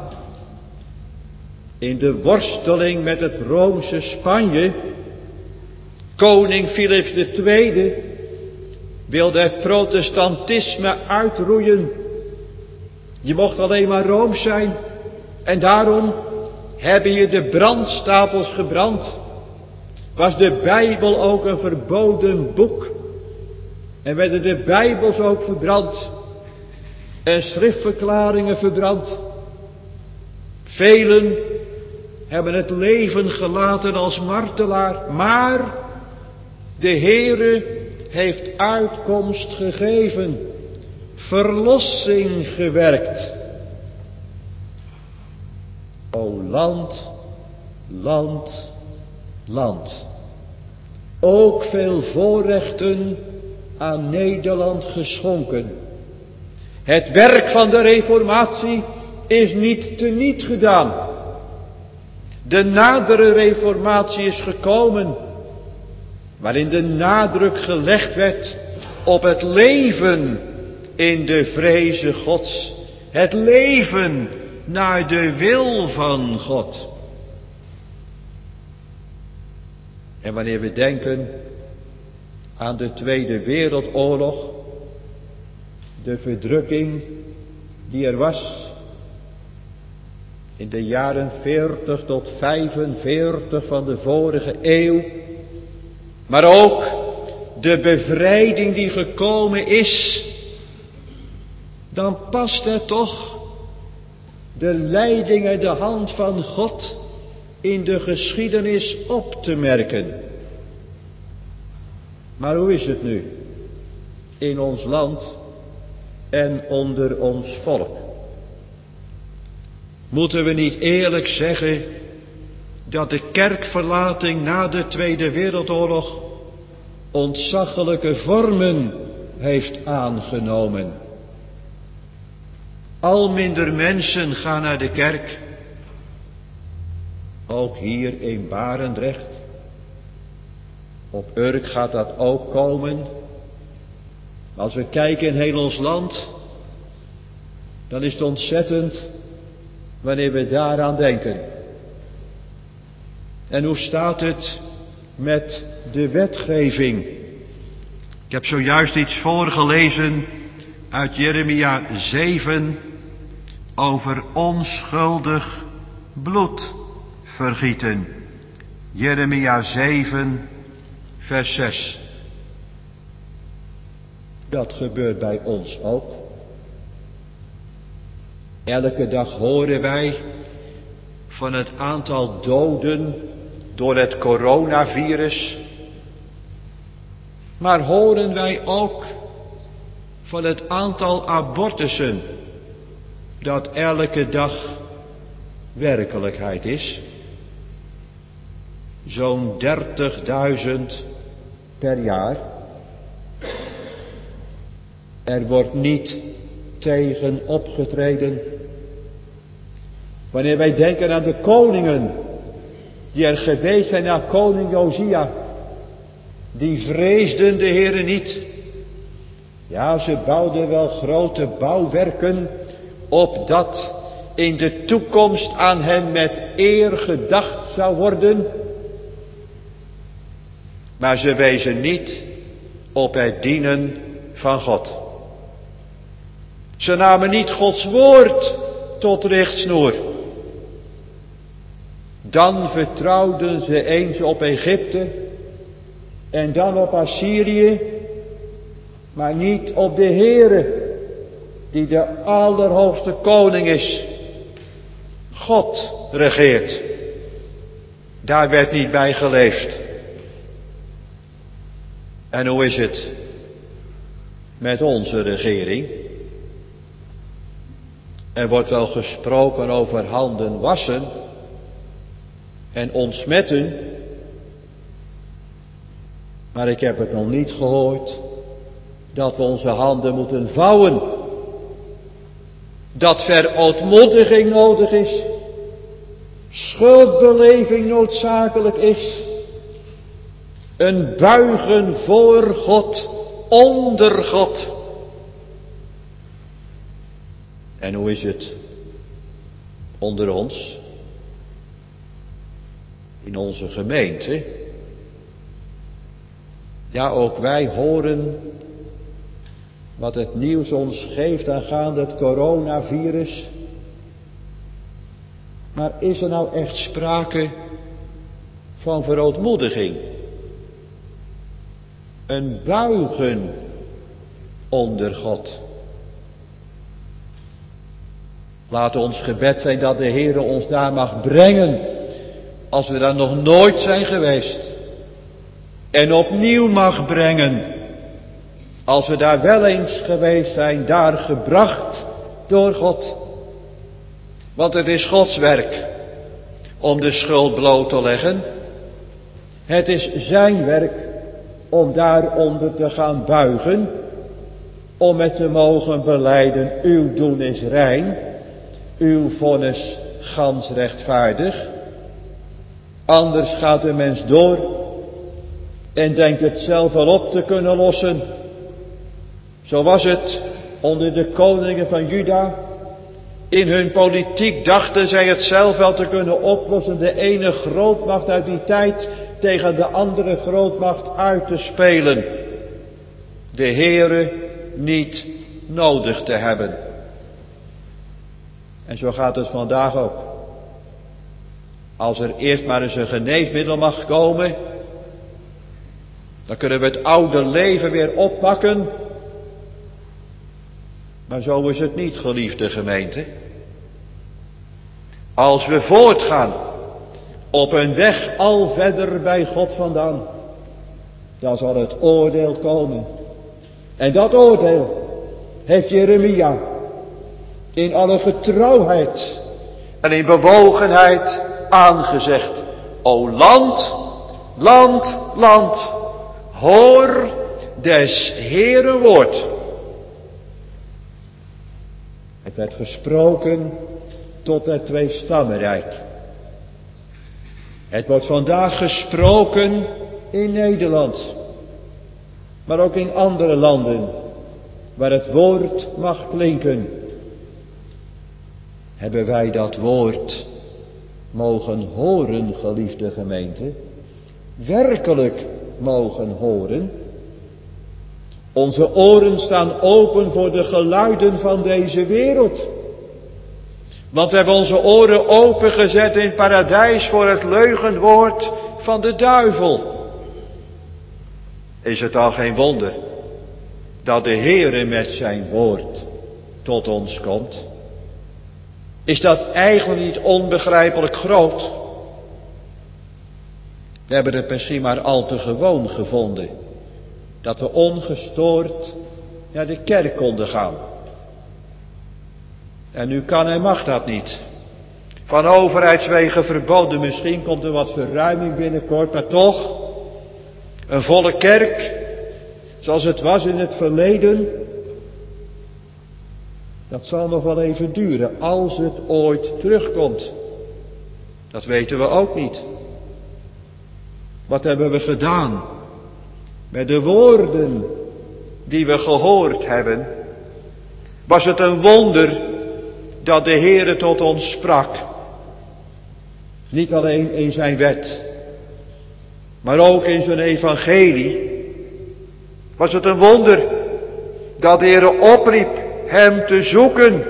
In de worsteling met het Roomse Spanje. Koning Philips II wilde het protestantisme uitroeien. Je mocht alleen maar Rooms zijn. En daarom hebben je de brandstapels gebrand. Was de Bijbel ook een verboden boek. En werden de Bijbels ook verbrand. En schriftverklaringen verbrand. Velen hebben het leven gelaten als martelaar. Maar de Heere heeft uitkomst gegeven. Verlossing gewerkt. O land, land, land. Ook veel voorrechten aan Nederland geschonken. Het werk van de reformatie is niet teniet gedaan. De nadere reformatie is gekomen, waarin de nadruk gelegd werd op het leven in de vreze Gods. Het leven naar de wil van God. En wanneer we denken aan de Tweede Wereldoorlog, de verdrukking die er was in de jaren 40 tot 45 van de vorige eeuw, Maar ook de bevrijding die gekomen is. Dan past het toch de leiding uit de hand van God in de geschiedenis op te merken. Maar hoe is het nu in ons land en onder ons volk? Moeten we niet eerlijk zeggen dat de kerkverlating na de Tweede Wereldoorlog ontzaglijke vormen heeft aangenomen? Al minder mensen gaan naar de kerk. Ook hier in Barendrecht. Op Urk gaat dat ook komen. Als we kijken in heel ons land, dan is het ontzettend wanneer we daaraan denken. En hoe staat het met de wetgeving? Ik heb zojuist iets voorgelezen uit Jeremia 7 over onschuldig bloed vergieten. Jeremia 7 vers 6. Dat gebeurt bij ons ook. Elke dag horen wij van het aantal doden door het coronavirus. Maar horen wij ook van het aantal abortussen dat elke dag werkelijkheid is? Zo'n 30.000 per jaar. Er wordt niet tegen opgetreden. Wanneer wij denken aan de koningen die er geweest zijn na koning Josia, die vreesden de Heere niet. Ja, ze bouwden wel grote bouwwerken, opdat in de toekomst aan hen met eer gedacht zou worden. Maar ze wezen niet op het dienen van God. Ze namen niet Gods woord tot richtsnoer. Dan vertrouwden ze eens op Egypte en dan op Assyrië, maar niet op de Heere, die de allerhoogste koning is. God regeert. Daar werd niet bij geleefd. En hoe is het met onze regering? Er wordt wel gesproken over handen wassen en ontsmetten, maar ik heb het nog niet gehoord dat we onze handen moeten vouwen. Dat verootmoediging nodig is, schuldbeleving noodzakelijk is, een buigen voor God, onder God. En hoe is het onder ons? In onze gemeente? Ja, ook wij horen wat het nieuws ons geeft aangaande het coronavirus. Maar is er nou echt sprake van verootmoediging? Een buigen onder God. Laat ons gebed zijn dat de Heere ons daar mag brengen, als we daar nog nooit zijn geweest. En opnieuw mag brengen, als we daar wel eens geweest zijn, daar gebracht door God. Want het is Gods werk om de schuld bloot te leggen. Het is zijn werk om daaronder te gaan buigen, om het te mogen belijden, uw doen is rein, uw vonnis gans rechtvaardig. Anders gaat de mens door en denkt het zelf wel op te kunnen lossen. Zo was het onder de koningen van Juda. In hun politiek dachten zij het zelf wel te kunnen oplossen, de ene grootmacht uit die tijd tegen de andere grootmacht uit te spelen. De Heere niet nodig te hebben. En zo gaat het vandaag ook. Als er eerst maar eens een geneesmiddel mag komen, Dan kunnen we het oude leven weer oppakken. Maar zo is het niet, geliefde gemeente. Als we voortgaan op een weg al verder bij God vandaan, dan zal het oordeel komen. En dat oordeel heeft Jeremia in alle getrouwheid en in bewogenheid aangezegd. O land, land, land, hoor des Heeren woord. Het werd gesproken tot het tweestammenrijk. Het wordt vandaag gesproken in Nederland, maar ook in andere landen waar het woord mag klinken. Hebben wij dat woord mogen horen, geliefde gemeente? Werkelijk mogen horen? Onze oren staan open voor de geluiden van deze wereld. Want we hebben onze oren opengezet in het paradijs voor het leugenwoord van de duivel. Is het al geen wonder dat de Heere met zijn woord tot ons komt? Is dat eigenlijk niet onbegrijpelijk groot? We hebben het misschien maar al te gewoon gevonden dat we ongestoord naar de kerk konden gaan. En nu kan en mag dat niet. Van overheidswegen verboden, misschien komt er wat verruiming binnenkort, maar toch, een volle kerk, zoals het was in het verleden, dat zal nog wel even duren, als het ooit terugkomt. Dat weten we ook niet. Wat hebben we gedaan met de woorden die we gehoord hebben? Was het een wonder dat de Heere tot ons sprak? Niet alleen in zijn wet, maar ook in zijn evangelie. Was het een wonder dat de Heere opriep hem te zoeken?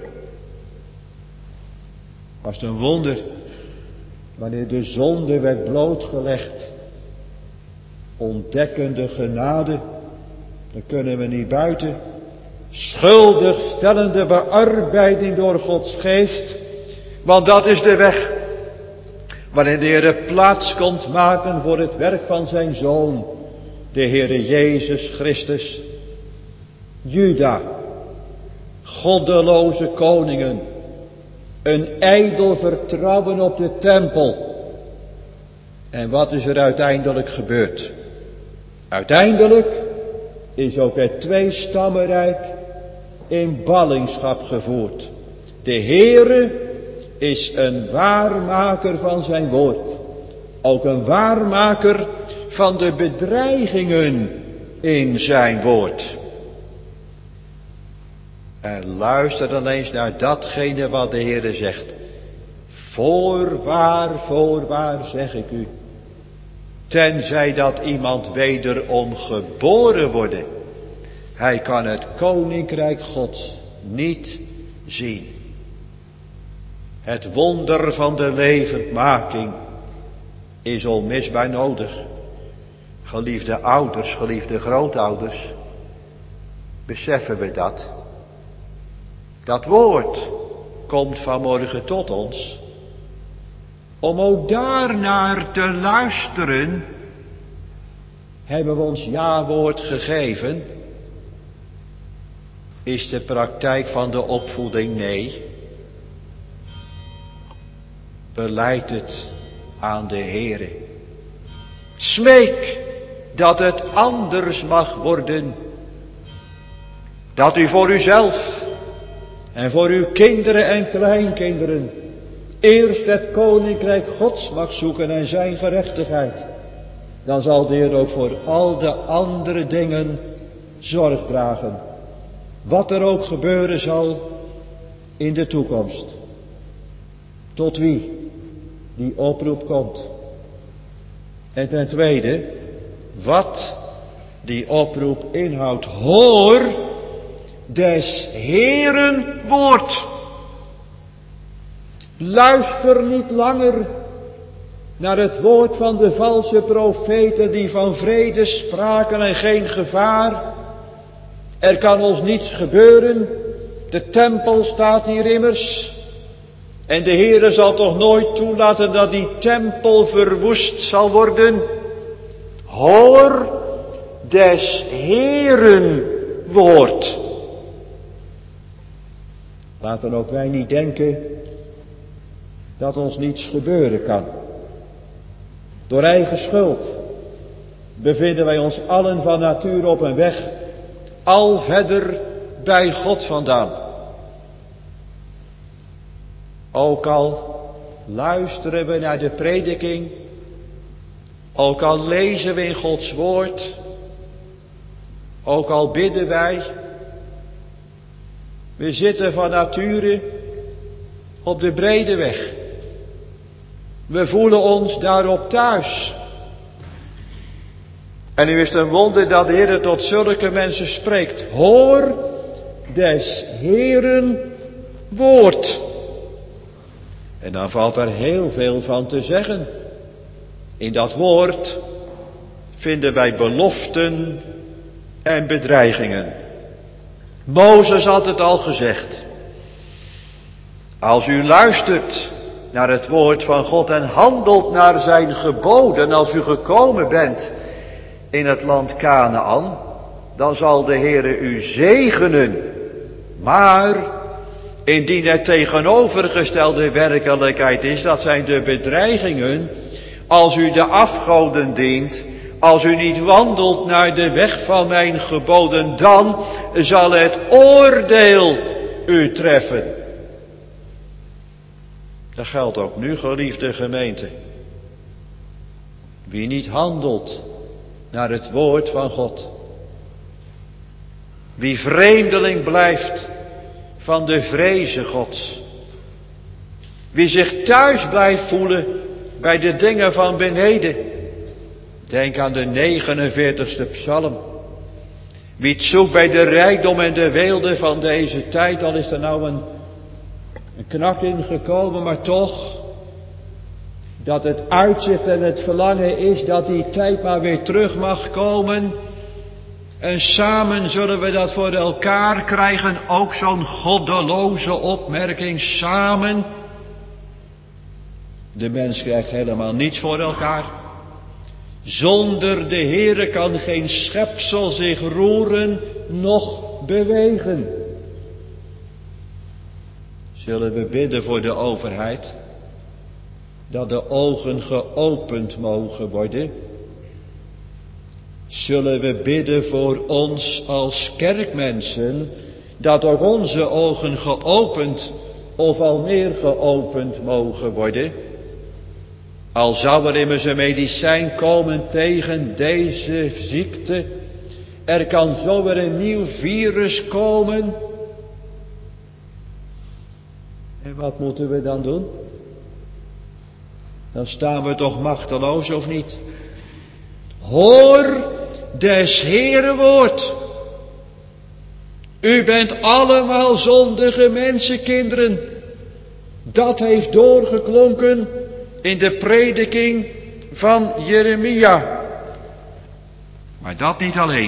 Was het een wonder wanneer de zonde werd blootgelegd? Ontdekkende genade, daar kunnen we niet buiten. Schuldig stellende bearbeiding door Gods geest, want dat is de weg waarin de Heere plaats komt maken voor het werk van zijn Zoon, de Heere Jezus Christus. Juda, goddeloze koningen, een ijdel vertrouwen op de tempel. En wat is er uiteindelijk gebeurd? Uiteindelijk is ook het tweestammenrijk in ballingschap gevoerd. De Heere is een waarmaker van zijn woord. Ook een waarmaker van de bedreigingen in zijn woord. En luister dan eens naar datgene wat de Heere zegt. Voorwaar zeg ik u. Tenzij dat iemand wederom geboren worden, hij kan het koninkrijk Gods niet zien. Het wonder van de levendmaking is onmisbaar nodig. Geliefde ouders, geliefde grootouders, beseffen we dat? Dat woord komt vanmorgen tot ons, om ook daarnaar te luisteren. Hebben we ons ja-woord gegeven? Is de praktijk van de opvoeding nee? Beleid het aan de Heere. Smeek dat het anders mag worden. Dat u voor uzelf en voor uw kinderen en kleinkinderen eerst het koninkrijk Gods mag zoeken en zijn gerechtigheid. Dan zal de Heer ook voor al de andere dingen zorg dragen. Wat er ook gebeuren zal in de toekomst. Tot wie die oproep komt. En ten tweede, wat die oproep inhoudt. Hoor des Heeren woord. Luister niet langer naar het woord van de valse profeten die van vrede spraken en geen gevaar. Er kan ons niets gebeuren. De tempel staat hier immers. En de Heere zal toch nooit toelaten dat die tempel verwoest zal worden. Hoor des Heeren woord. Laten ook wij niet denken dat ons niets gebeuren kan. Door eigen schuld bevinden wij ons allen van nature op een weg al verder bij God vandaan. Ook al luisteren we naar de prediking, ook al lezen we in Gods woord, ook al bidden wij, we zitten van nature op de brede weg. We voelen ons daarop thuis. En nu is het een wonder dat de Heer tot zulke mensen spreekt. Hoor des Heeren woord. En dan valt er heel veel van te zeggen. In dat woord vinden wij beloften en bedreigingen. Mozes had het al gezegd. Als u luistert naar het woord van God en handelt naar zijn geboden, als u gekomen bent in het land Kanaan, dan zal de Heere u zegenen. Maar indien het tegenovergestelde werkelijkheid is, dat zijn de bedreigingen, als u de afgoden dient, als u niet wandelt naar de weg van mijn geboden, dan zal het oordeel u treffen. Dat geldt ook nu, geliefde gemeente. Wie niet handelt naar het woord van God, wie vreemdeling blijft van de vreze Gods, wie zich thuis blijft voelen bij de dingen van beneden, denk aan de 49ste psalm. Wie het zoekt bij de rijkdom en de weelde van deze tijd, al is er nou een knak ingekomen, maar toch, dat het uitzicht en het verlangen is dat die tijd maar weer terug mag komen. En samen zullen we dat voor elkaar krijgen, ook zo'n goddeloze opmerking, samen. De mens krijgt helemaal niets voor elkaar. Zonder de Heere kan geen schepsel zich roeren, noch bewegen. Zullen we bidden voor de overheid, dat de ogen geopend mogen worden? Zullen we bidden voor ons als kerkmensen, dat ook onze ogen geopend of al meer geopend mogen worden? Al zou er immers een medicijn komen tegen deze ziekte, er kan zo weer een nieuw virus komen. En wat moeten we dan doen? Dan staan we toch machteloos, of niet? Hoor des Heere woord. U bent allemaal zondige mensenkinderen. Dat heeft doorgeklonken in de prediking van Jeremia. Maar dat niet alleen.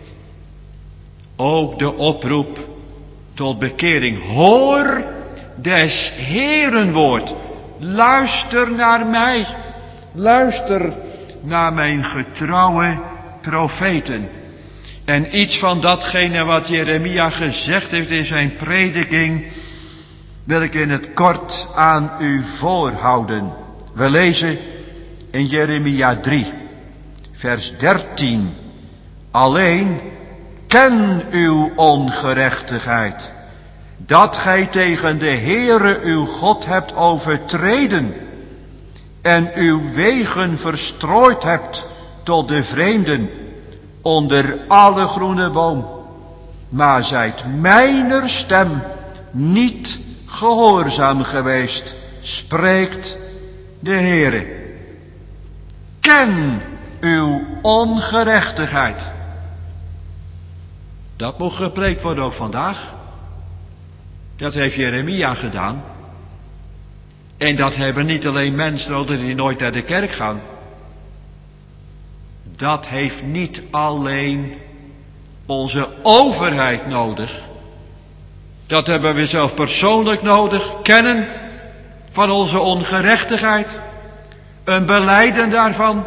Ook de oproep tot bekering. Hoor des Heeren woord. Luister naar mij. Luister naar mijn getrouwe profeten. En iets van datgene wat Jeremia gezegd heeft in zijn prediking, wil ik in het kort aan u voorhouden. We lezen in Jeremia 3, vers 13. Alleen ken uw ongerechtigheid, dat gij tegen de Heere uw God hebt overtreden en uw wegen verstrooid hebt tot de vreemden onder alle groene boom, maar zijt mijner stem niet gehoorzaam geweest, spreekt de Heere. Ken uw ongerechtigheid. Dat moet gepreekt worden ook vandaag. Dat heeft Jeremia gedaan. En dat hebben niet alleen mensen nodig die nooit naar de kerk gaan. Dat heeft niet alleen onze overheid nodig. Dat hebben we zelf persoonlijk nodig. Kennen van onze ongerechtigheid. Een belijden daarvan.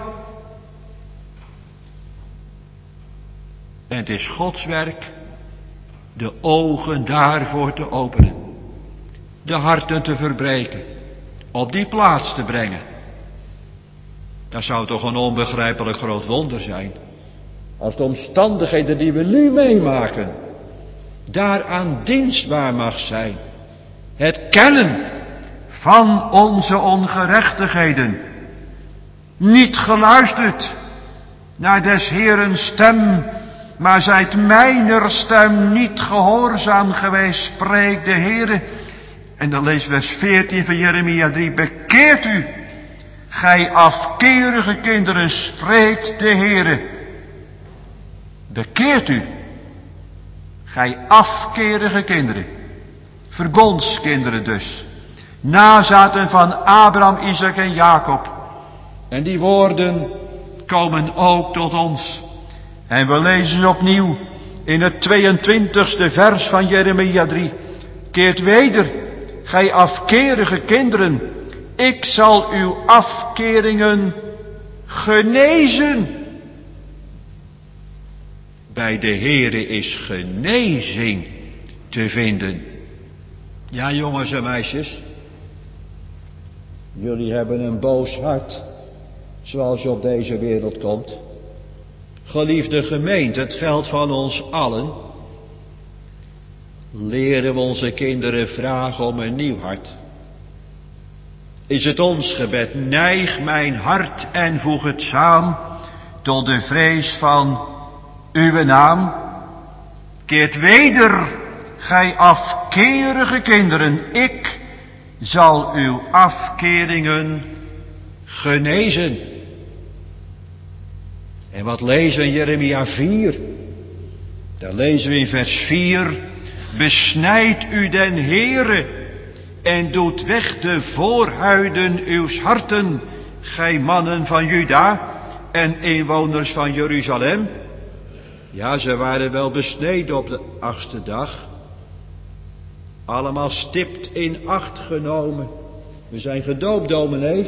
En het is Gods werk de ogen daarvoor te openen. De harten te verbreken. Op die plaats te brengen. Dat zou toch een onbegrijpelijk groot wonder zijn. Als de omstandigheden die we nu meemaken daaraan dienstbaar mag zijn. Het kennen van onze ongerechtigheden. Niet geluisterd naar des Heeren stem, maar zijt mijner stem niet gehoorzaam geweest, spreekt de Heere. En dan lezen we vers 14 van Jeremia 3. Bekeert u, gij afkerige kinderen, spreekt de Heere. Bekeert u, gij afkerige kinderen. Verbondskinderen dus. Nazaten van Abraham, Isaac en Jacob. En die woorden komen ook tot ons. En we lezen ze opnieuw in het 22e vers van Jeremia 3. Keert weder, gij afkerige kinderen. Ik zal uw afkeringen genezen. Bij de Heere is genezing te vinden. Ja, jongens en meisjes. Jullie hebben een boos hart, zoals je op deze wereld komt. Geliefde gemeente, het geldt van ons allen. Leren we onze kinderen vragen om een nieuw hart. Is het ons gebed, neig mijn hart en voeg het samen tot de vrees van uw naam. Keert weder, gij afkerige kinderen, ik zal uw afkeringen genezen. En wat lezen we in Jeremia 4? Daar lezen we in vers 4. Besnijd u den Heere en doet weg de voorhuiden uws harten, gij mannen van Juda en inwoners van Jeruzalem. Ja, ze waren wel besneden op de 8e dag. Allemaal stipt in acht genomen. We zijn gedoopt, dominee.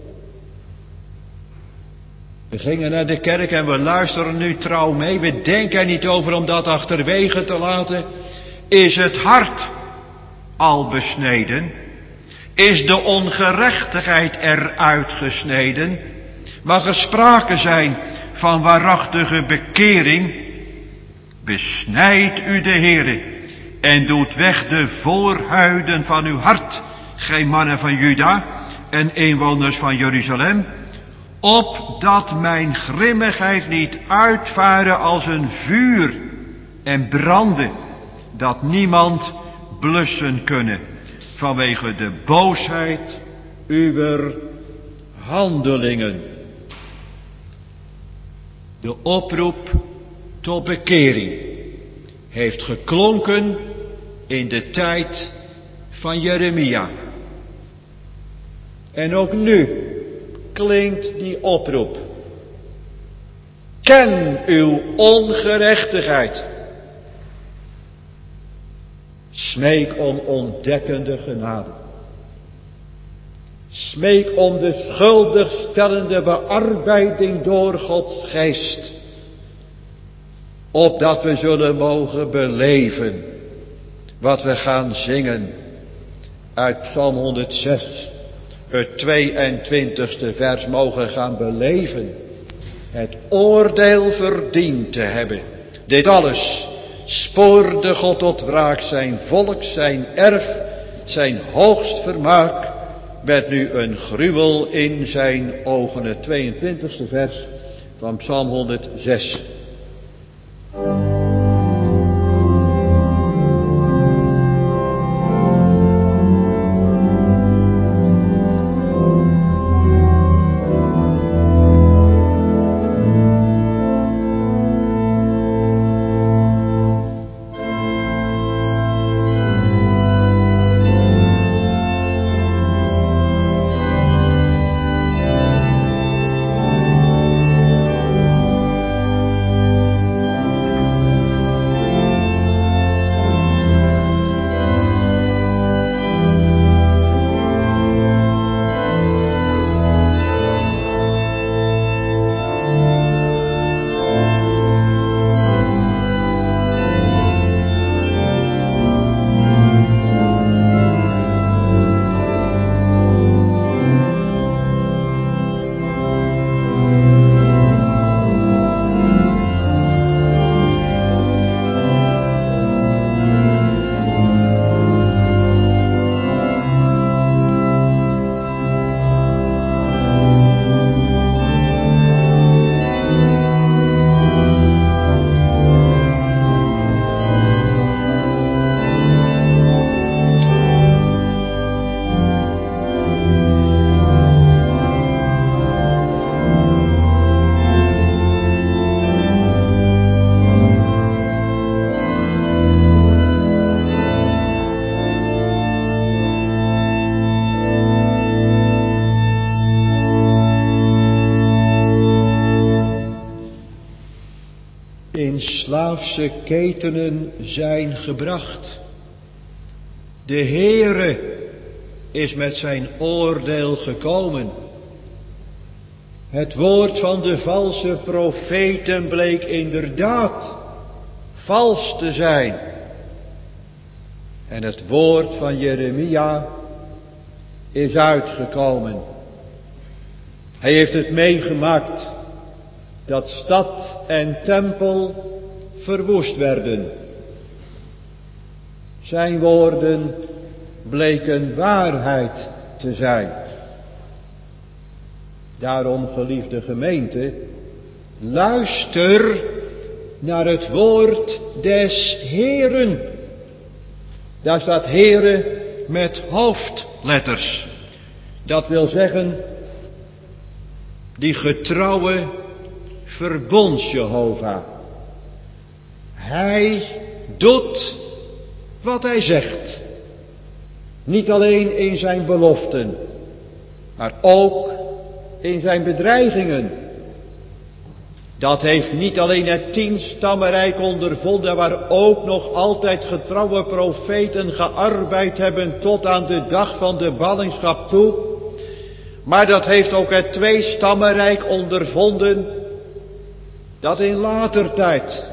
We gingen naar de kerk en we luisteren nu trouw mee. We denken er niet over om dat achterwege te laten. Is het hart al besneden? Is de ongerechtigheid eruit gesneden? Mag er sprake zijn van waarachtige bekering? Besnijd u de Heere en doet weg de voorhuiden van uw hart, gij mannen van Juda en inwoners van Jeruzalem, opdat mijn grimmigheid niet uitvaren als een vuur en branden, dat niemand blussen kunnen, vanwege de boosheid uwer handelingen. De oproep tot bekering heeft geklonken in de tijd van Jeremia. En ook nu klinkt die oproep. Ken uw ongerechtigheid. Smeek om ontdekkende genade. Smeek om de schuldigstellende bearbeiding door Gods geest. Opdat we zullen mogen beleven wat we gaan zingen uit Psalm 106. Het 22e vers mogen gaan beleven. Het oordeel verdiend te hebben. Dit alles spoorde God tot wraak. Zijn volk, zijn erf, zijn hoogst vermaak werd nu een gruwel in zijn ogen. Het 22e vers van Psalm 106. slaafse ketenen zijn gebracht. De Heere is met zijn oordeel gekomen. Het woord van de valse profeten bleek inderdaad vals te zijn. En het woord van Jeremia is uitgekomen. Hij heeft het meegemaakt dat stad en tempel verwoest werden. Zijn woorden bleken waarheid te zijn. Daarom, geliefde gemeente, luister naar het woord des Heeren. Daar staat Heere met hoofdletters. Dat wil zeggen, die getrouwe verbonds-Jehovah. Hij doet wat hij zegt. Niet alleen in zijn beloften, maar ook in zijn bedreigingen. Dat heeft niet alleen het 10-stammenrijk ondervonden, waar ook nog altijd getrouwe profeten gearbeid hebben tot aan de dag van de ballingschap toe. Maar dat heeft ook het 2-stammenrijk ondervonden, dat in later tijd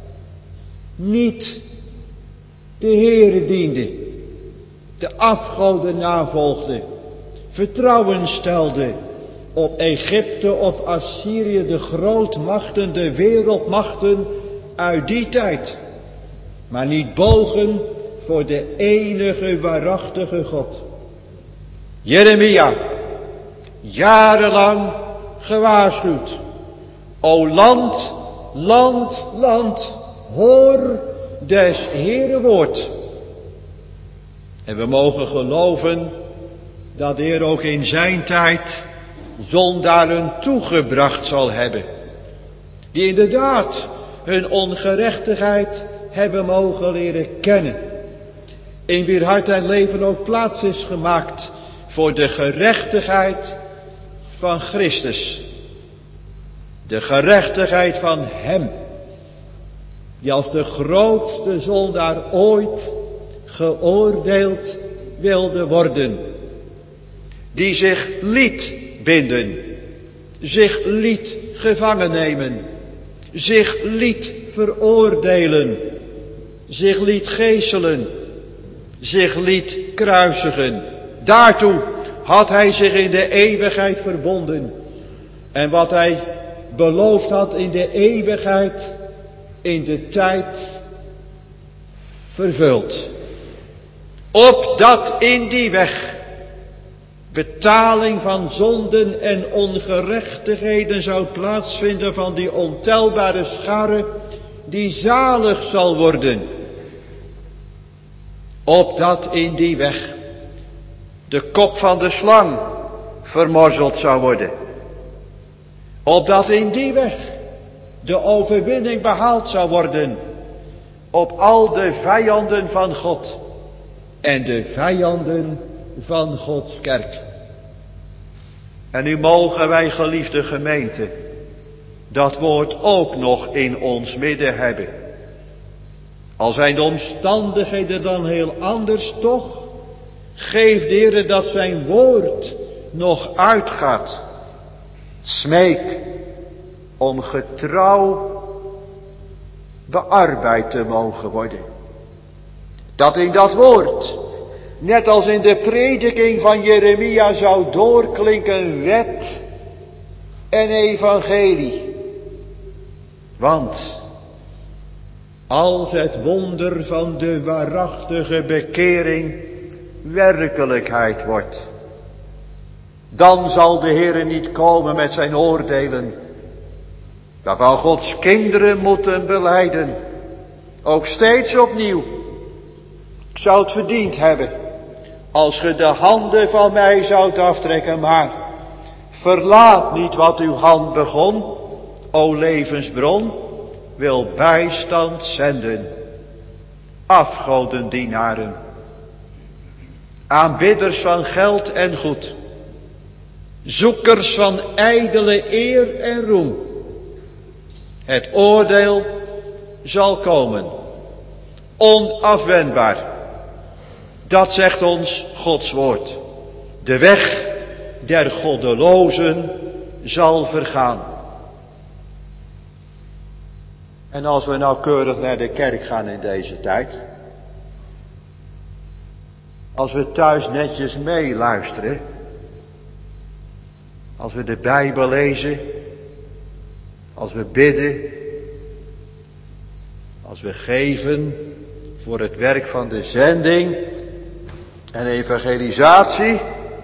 niet de Heere diende, de afgoden navolgde, vertrouwen stelde op Egypte of Assyrië, de grootmachten, de wereldmachten uit die tijd. Maar niet bogen voor de enige waarachtige God. Jeremia, jarenlang gewaarschuwd. O land, land, land, hoor des Heere woord. En we mogen geloven dat de Heer ook in zijn tijd zondaren toegebracht zal hebben, die inderdaad hun ongerechtigheid hebben mogen leren kennen, in wier hart en leven ook plaats is gemaakt voor de gerechtigheid van Christus, de gerechtigheid van Hem, die als de grootste zondaar ooit geoordeeld wilde worden, die zich liet binden, zich liet gevangen nemen, zich liet veroordelen, zich liet geeselen, zich liet kruisigen. Daartoe had hij zich in de eeuwigheid verbonden. En wat hij beloofd had in de eeuwigheid, in de tijd vervuld. Opdat in die weg betaling van zonden en ongerechtigheden zou plaatsvinden van die ontelbare schare die zalig zal worden. Opdat in die weg de kop van de slang vermorzeld zou worden. Opdat in die weg de overwinning behaald zou worden op al de vijanden van God en de vijanden van Gods kerk. En nu mogen wij, geliefde gemeente, dat woord ook nog in ons midden hebben. Al zijn de omstandigheden dan heel anders, toch geeft de Heer dat zijn woord nog uitgaat. Smeek om getrouw bearbeid te mogen worden. Dat in dat woord, net als in de prediking van Jeremia, zou doorklinken wet en evangelie. Want als het wonder van de waarachtige bekering werkelijkheid wordt, dan zal de Heere niet komen met zijn oordelen, waarvan Gods kinderen moeten belijden, ook steeds opnieuw. Ik zou het verdiend hebben als ge de handen van mij zoudt aftrekken, maar verlaat niet wat uw hand begon, o levensbron, wil bijstand zenden. Afgodendienaren, aanbidders van geld en goed, zoekers van ijdele eer en roem. Het oordeel zal komen. Onafwendbaar. Dat zegt ons Gods woord. De weg der goddelozen zal vergaan. En als we nauwkeurig naar de kerk gaan in deze tijd. Als we thuis netjes meeluisteren. Als we de Bijbel lezen. Als we bidden. Als we geven voor het werk van de zending en evangelisatie.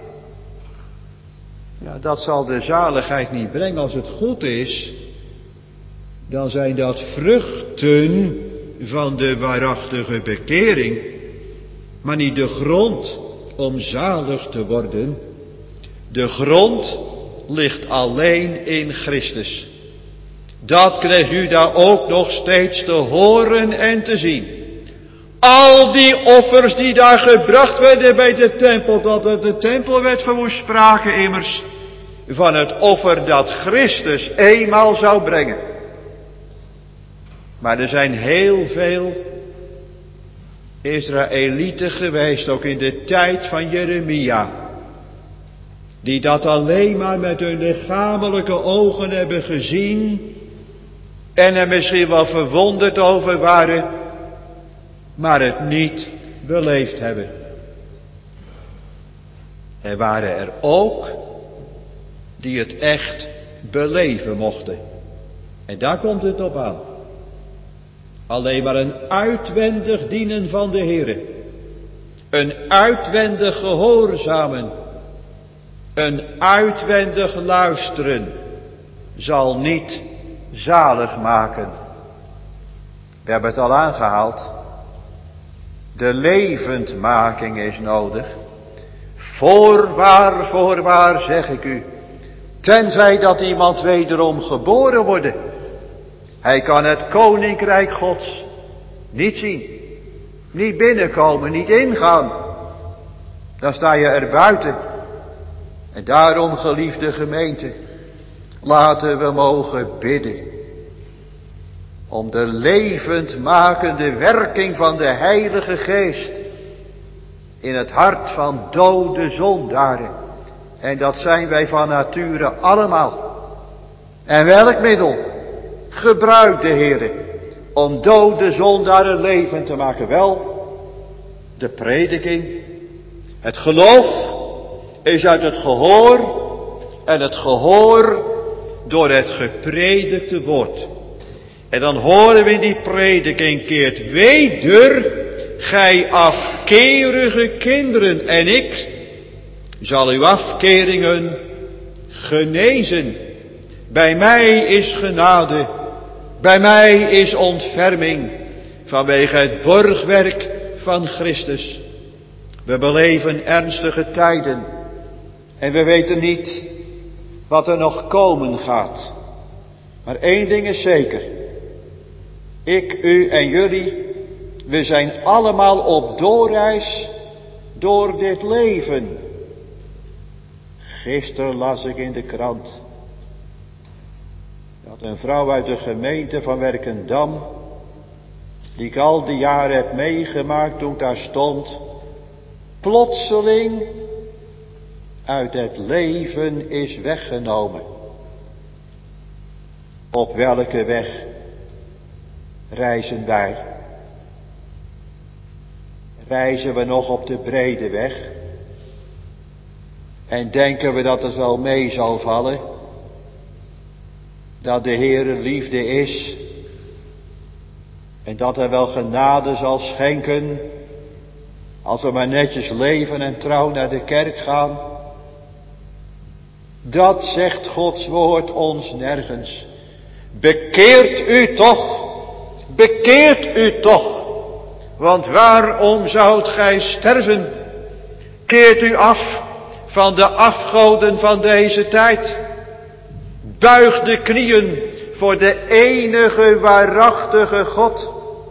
Ja, dat zal de zaligheid niet brengen. Als het goed is, dan zijn dat vruchten van de waarachtige bekering, maar niet de grond om zalig te worden. De grond ligt alleen in Christus. Dat kreeg Juda ook nog steeds te horen en te zien. Al die offers die daar gebracht werden bij de tempel, dat de tempel werd verwoest, spraken immers van het offer dat Christus eenmaal zou brengen. Maar er zijn heel veel Israëlieten geweest, ook in de tijd van Jeremia, die dat alleen maar met hun lichamelijke ogen hebben gezien en er misschien wel verwonderd over waren, maar het niet beleefd hebben. Er waren er ook die het echt beleven mochten. En daar komt het op aan. Alleen maar een uitwendig dienen van de Heere. Een uitwendig gehoorzamen. Een uitwendig luisteren zal niet zalig maken. We hebben het al aangehaald. De levendmaking is nodig. Voorwaar, voorwaar zeg ik u. Tenzij dat iemand wederom geboren worden. Hij kan het koninkrijk Gods niet zien. Niet binnenkomen, niet ingaan. Dan sta je er buiten. En daarom, geliefde gemeente, laten we mogen bidden. Om de levendmakende werking van de Heilige Geest. In het hart van dode zondaren. En dat zijn wij van nature allemaal. En welk middel gebruikt de Heer om dode zondaren levend te maken? Wel, de prediking. Het geloof is uit het gehoor. En het gehoor door het gepredikte woord. En dan horen we in die prediking: keert weder, gij afkerige kinderen, en ik zal uw afkeringen genezen. Bij mij is genade, bij mij is ontferming, vanwege het borgwerk van Christus. We beleven ernstige tijden en we weten niet wat er nog komen gaat. Maar één ding is zeker. Ik, u en jullie, we zijn allemaal op doorreis door dit leven. Gisteren las ik in de krant dat een vrouw uit de gemeente van Werkendam, die ik al die jaren heb meegemaakt toen ik daar stond, plotseling uit het leven is weggenomen. Op welke weg reizen wij? Reizen we nog op de brede weg? En denken we dat het wel mee zal vallen? Dat de Heere liefde is. En dat hij wel genade zal schenken. Als we maar netjes leven en trouw naar de kerk gaan. Dat zegt Gods woord ons nergens. Bekeert u toch. Bekeert u toch. Want waarom zoudt gij sterven? Keert u af van de afgoden van deze tijd. Buig de knieën voor de enige waarachtige God.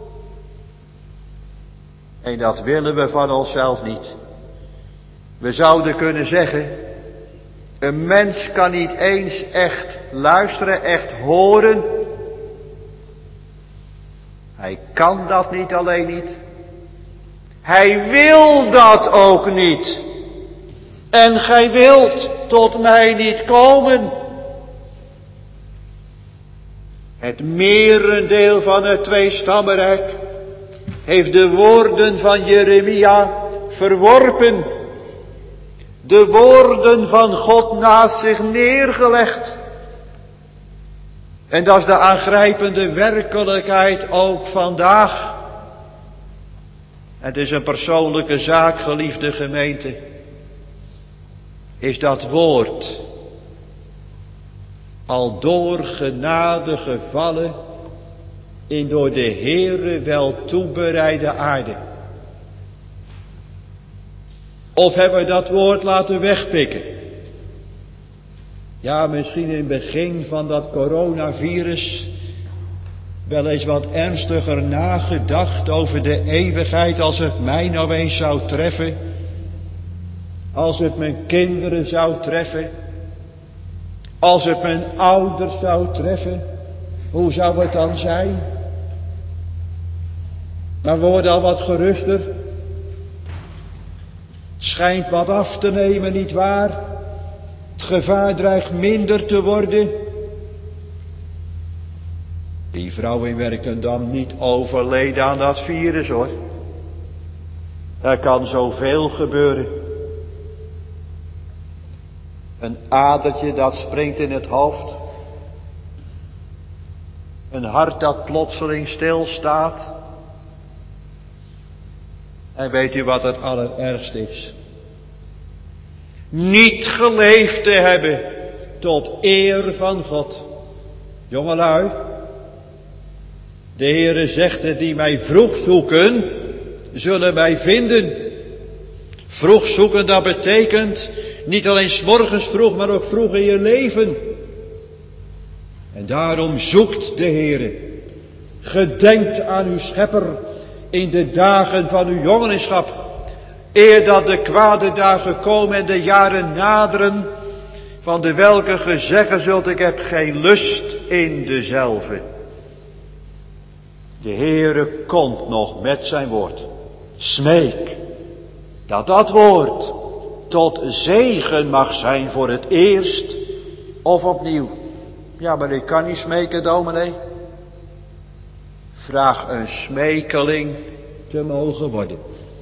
En dat willen we van onszelf niet. We zouden kunnen zeggen, een mens kan niet eens echt luisteren, echt horen. Hij kan dat niet alleen niet. Hij wil dat ook niet. En gij wilt tot mij niet komen. Het merendeel van het tweestammenrijk heeft de woorden van Jeremia verworpen. De woorden van God naast zich neergelegd. En dat is de aangrijpende werkelijkheid ook vandaag. Het is een persoonlijke zaak, geliefde gemeente. Is dat woord al door genade gevallen in door de Heere wel toebereide aarde? Of hebben we dat woord laten wegpikken? Ja, misschien in het begin van dat coronavirus wel eens wat ernstiger nagedacht over de eeuwigheid, als het mij nou eens zou treffen. Als het mijn kinderen zou treffen. Als het mijn ouders zou treffen. Hoe zou het dan zijn? Maar we worden al wat geruster. Het schijnt wat af te nemen, nietwaar? Het gevaar dreigt minder te worden. Die vrouw in Werkendam niet overleden aan dat virus, hoor. Er kan zoveel gebeuren. Een adertje dat springt in het hoofd. Een hart dat plotseling stilstaat. En weet u wat het allerergst is? Niet geleefd te hebben tot eer van God. Jongelui, de Heere zegt het, die mij vroeg zoeken, zullen mij vinden. Vroeg zoeken, dat betekent niet alleen 's morgens vroeg, maar ook vroeg in je leven. En daarom zoekt de Heere. Gedenkt aan uw schepper in de dagen van uw jongelingschap. Eer dat de kwade dagen komen en de jaren naderen, van de welke ge zeggen zult, ik heb geen lust in dezelve. De Heere komt nog met zijn woord. Smeek dat dat woord tot zegen mag zijn voor het eerst of opnieuw. Ja, maar ik kan niet smeken, dominee. Vraag een smekeling te mogen worden.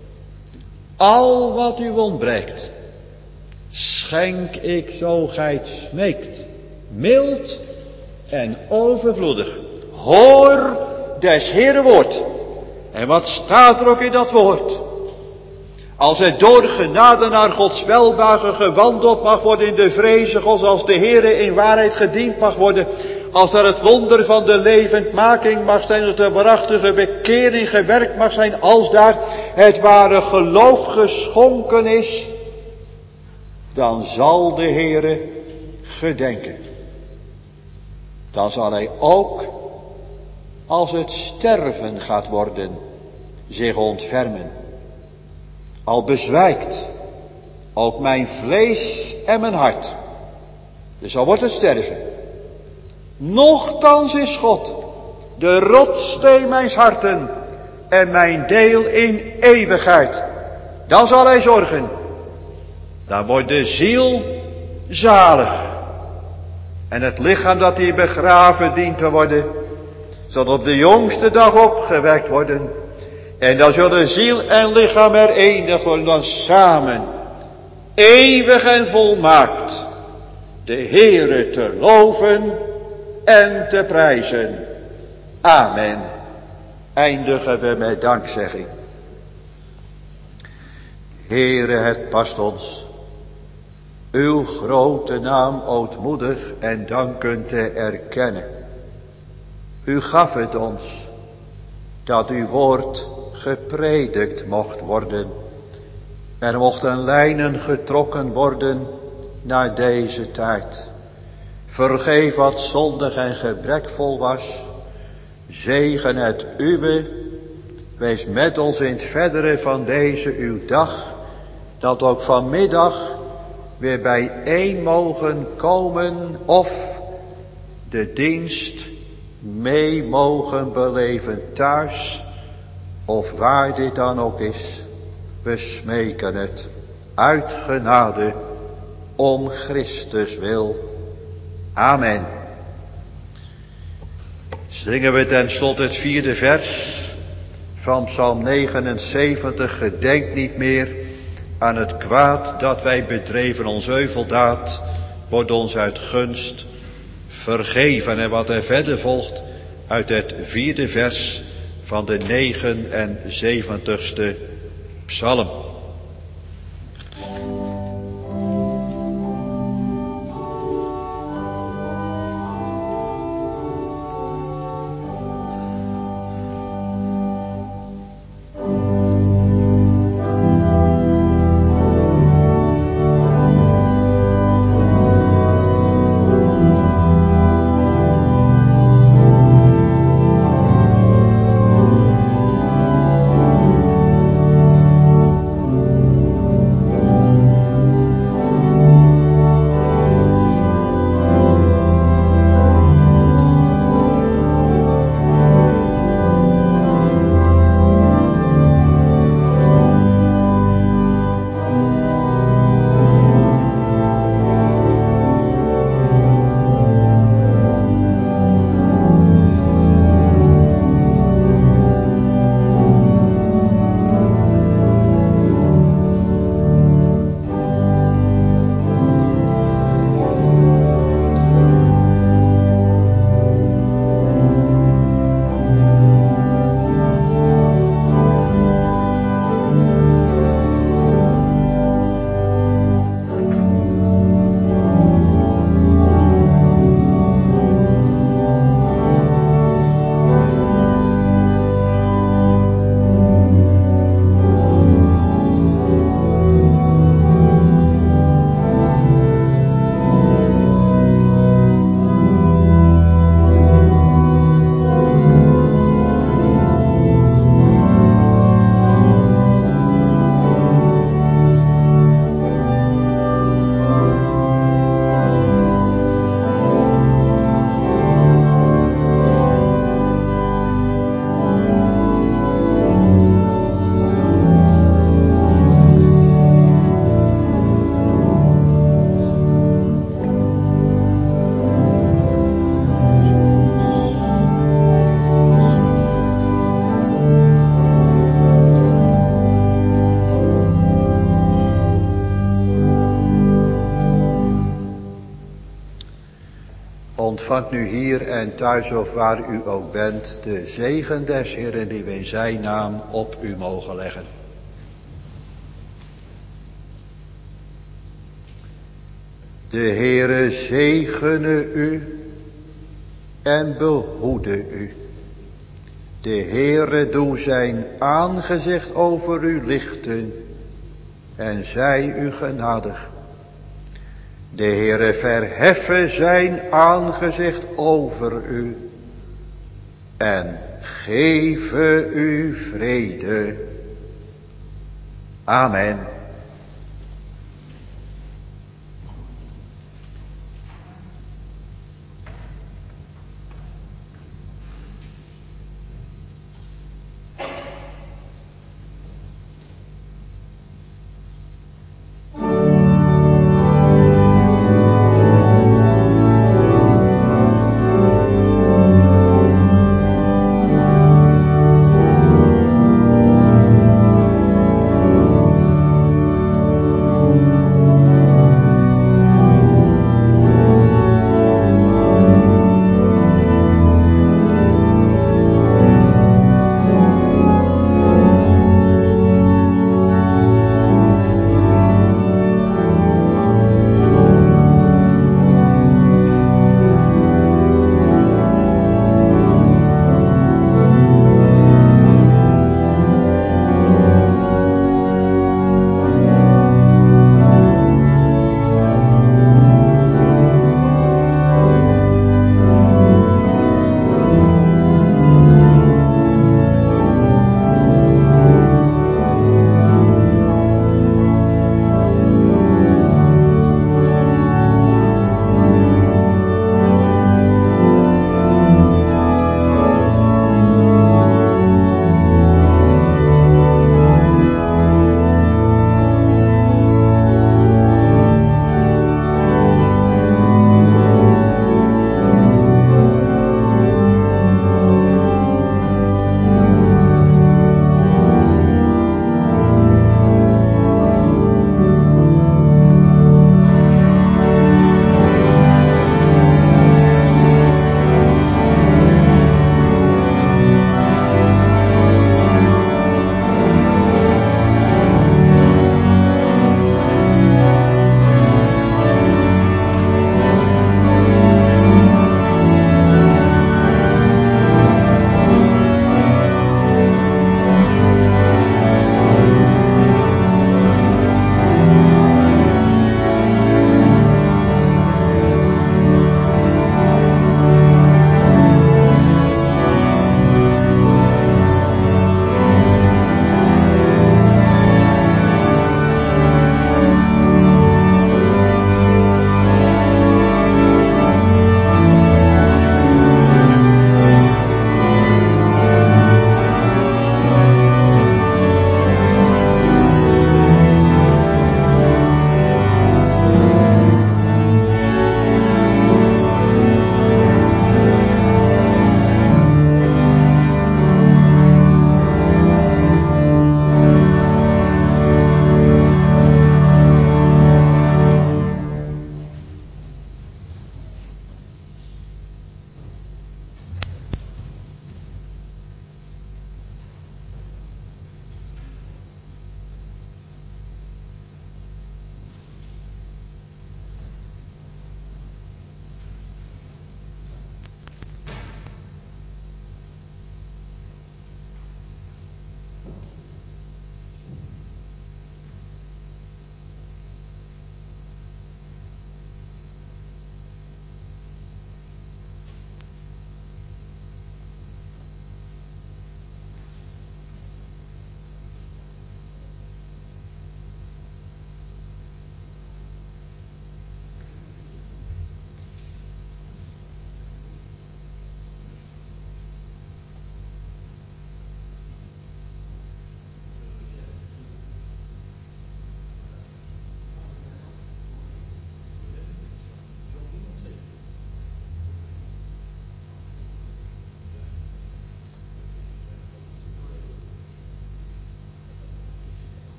Al wat u ontbreekt, schenk ik zo gij het smeekt, mild en overvloedig. Hoor des Heere woord. En wat staat er ook in dat woord? Als er door genade naar Gods welbehagen gewandeld mag worden in de vreze Gods, als de Heere in waarheid gediend mag worden, als er het wonder van de levendmaking mag zijn, als de waarachtige bekering gewerkt mag zijn, als daar het ware geloof geschonken is, dan zal de Heere gedenken. Dan zal hij ook, als het sterven gaat worden, zich ontfermen. Al bezwijkt ook mijn vlees en mijn hart, dus al wordt het sterven. Nochtans is God de rotssteen mijns harten en mijn deel in eeuwigheid. Dan zal hij zorgen. Dan wordt de ziel zalig. En het lichaam dat hier begraven dient te worden, zal op de jongste dag opgewekt worden. En dan zullen ziel en lichaam erenig worden, dan samen, eeuwig en volmaakt, de Heere te loven en te prijzen. Amen. Eindigen we met dankzegging. Heere, het past ons uw grote naam ootmoedig en dankend te erkennen. U gaf het ons dat uw woord gepredikt mocht worden. Er mochten lijnen getrokken worden naar deze tijd. Vergeef wat zondig en gebrekvol was. Zegen het uwe. Wees met ons in het verdere van deze uw dag. Dat ook vanmiddag weer bijeen mogen komen of de dienst mee mogen beleven thuis, of waar dit dan ook is. We smeken het uit genade, om Christus wil. Amen. Zingen we ten slotte het 4e vers van Psalm 79. Gedenk niet meer aan het kwaad dat wij bedreven, ons euveldaad wordt ons uit gunst vergeven. En wat er verder volgt uit het 4e vers van de 79ste psalm. Ontvangt nu hier en thuis of waar u ook bent de zegen des Heeren die we in zijn naam op u mogen leggen. De Heere zegene u en behoede u. De Heere doe zijn aangezicht over u lichten en zij u genadig. De Heere verheffe zijn aangezicht over u en geeve u vrede. Amen.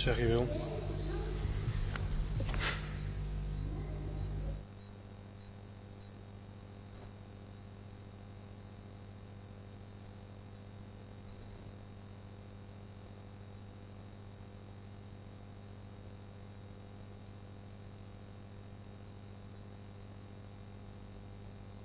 zeg je wil.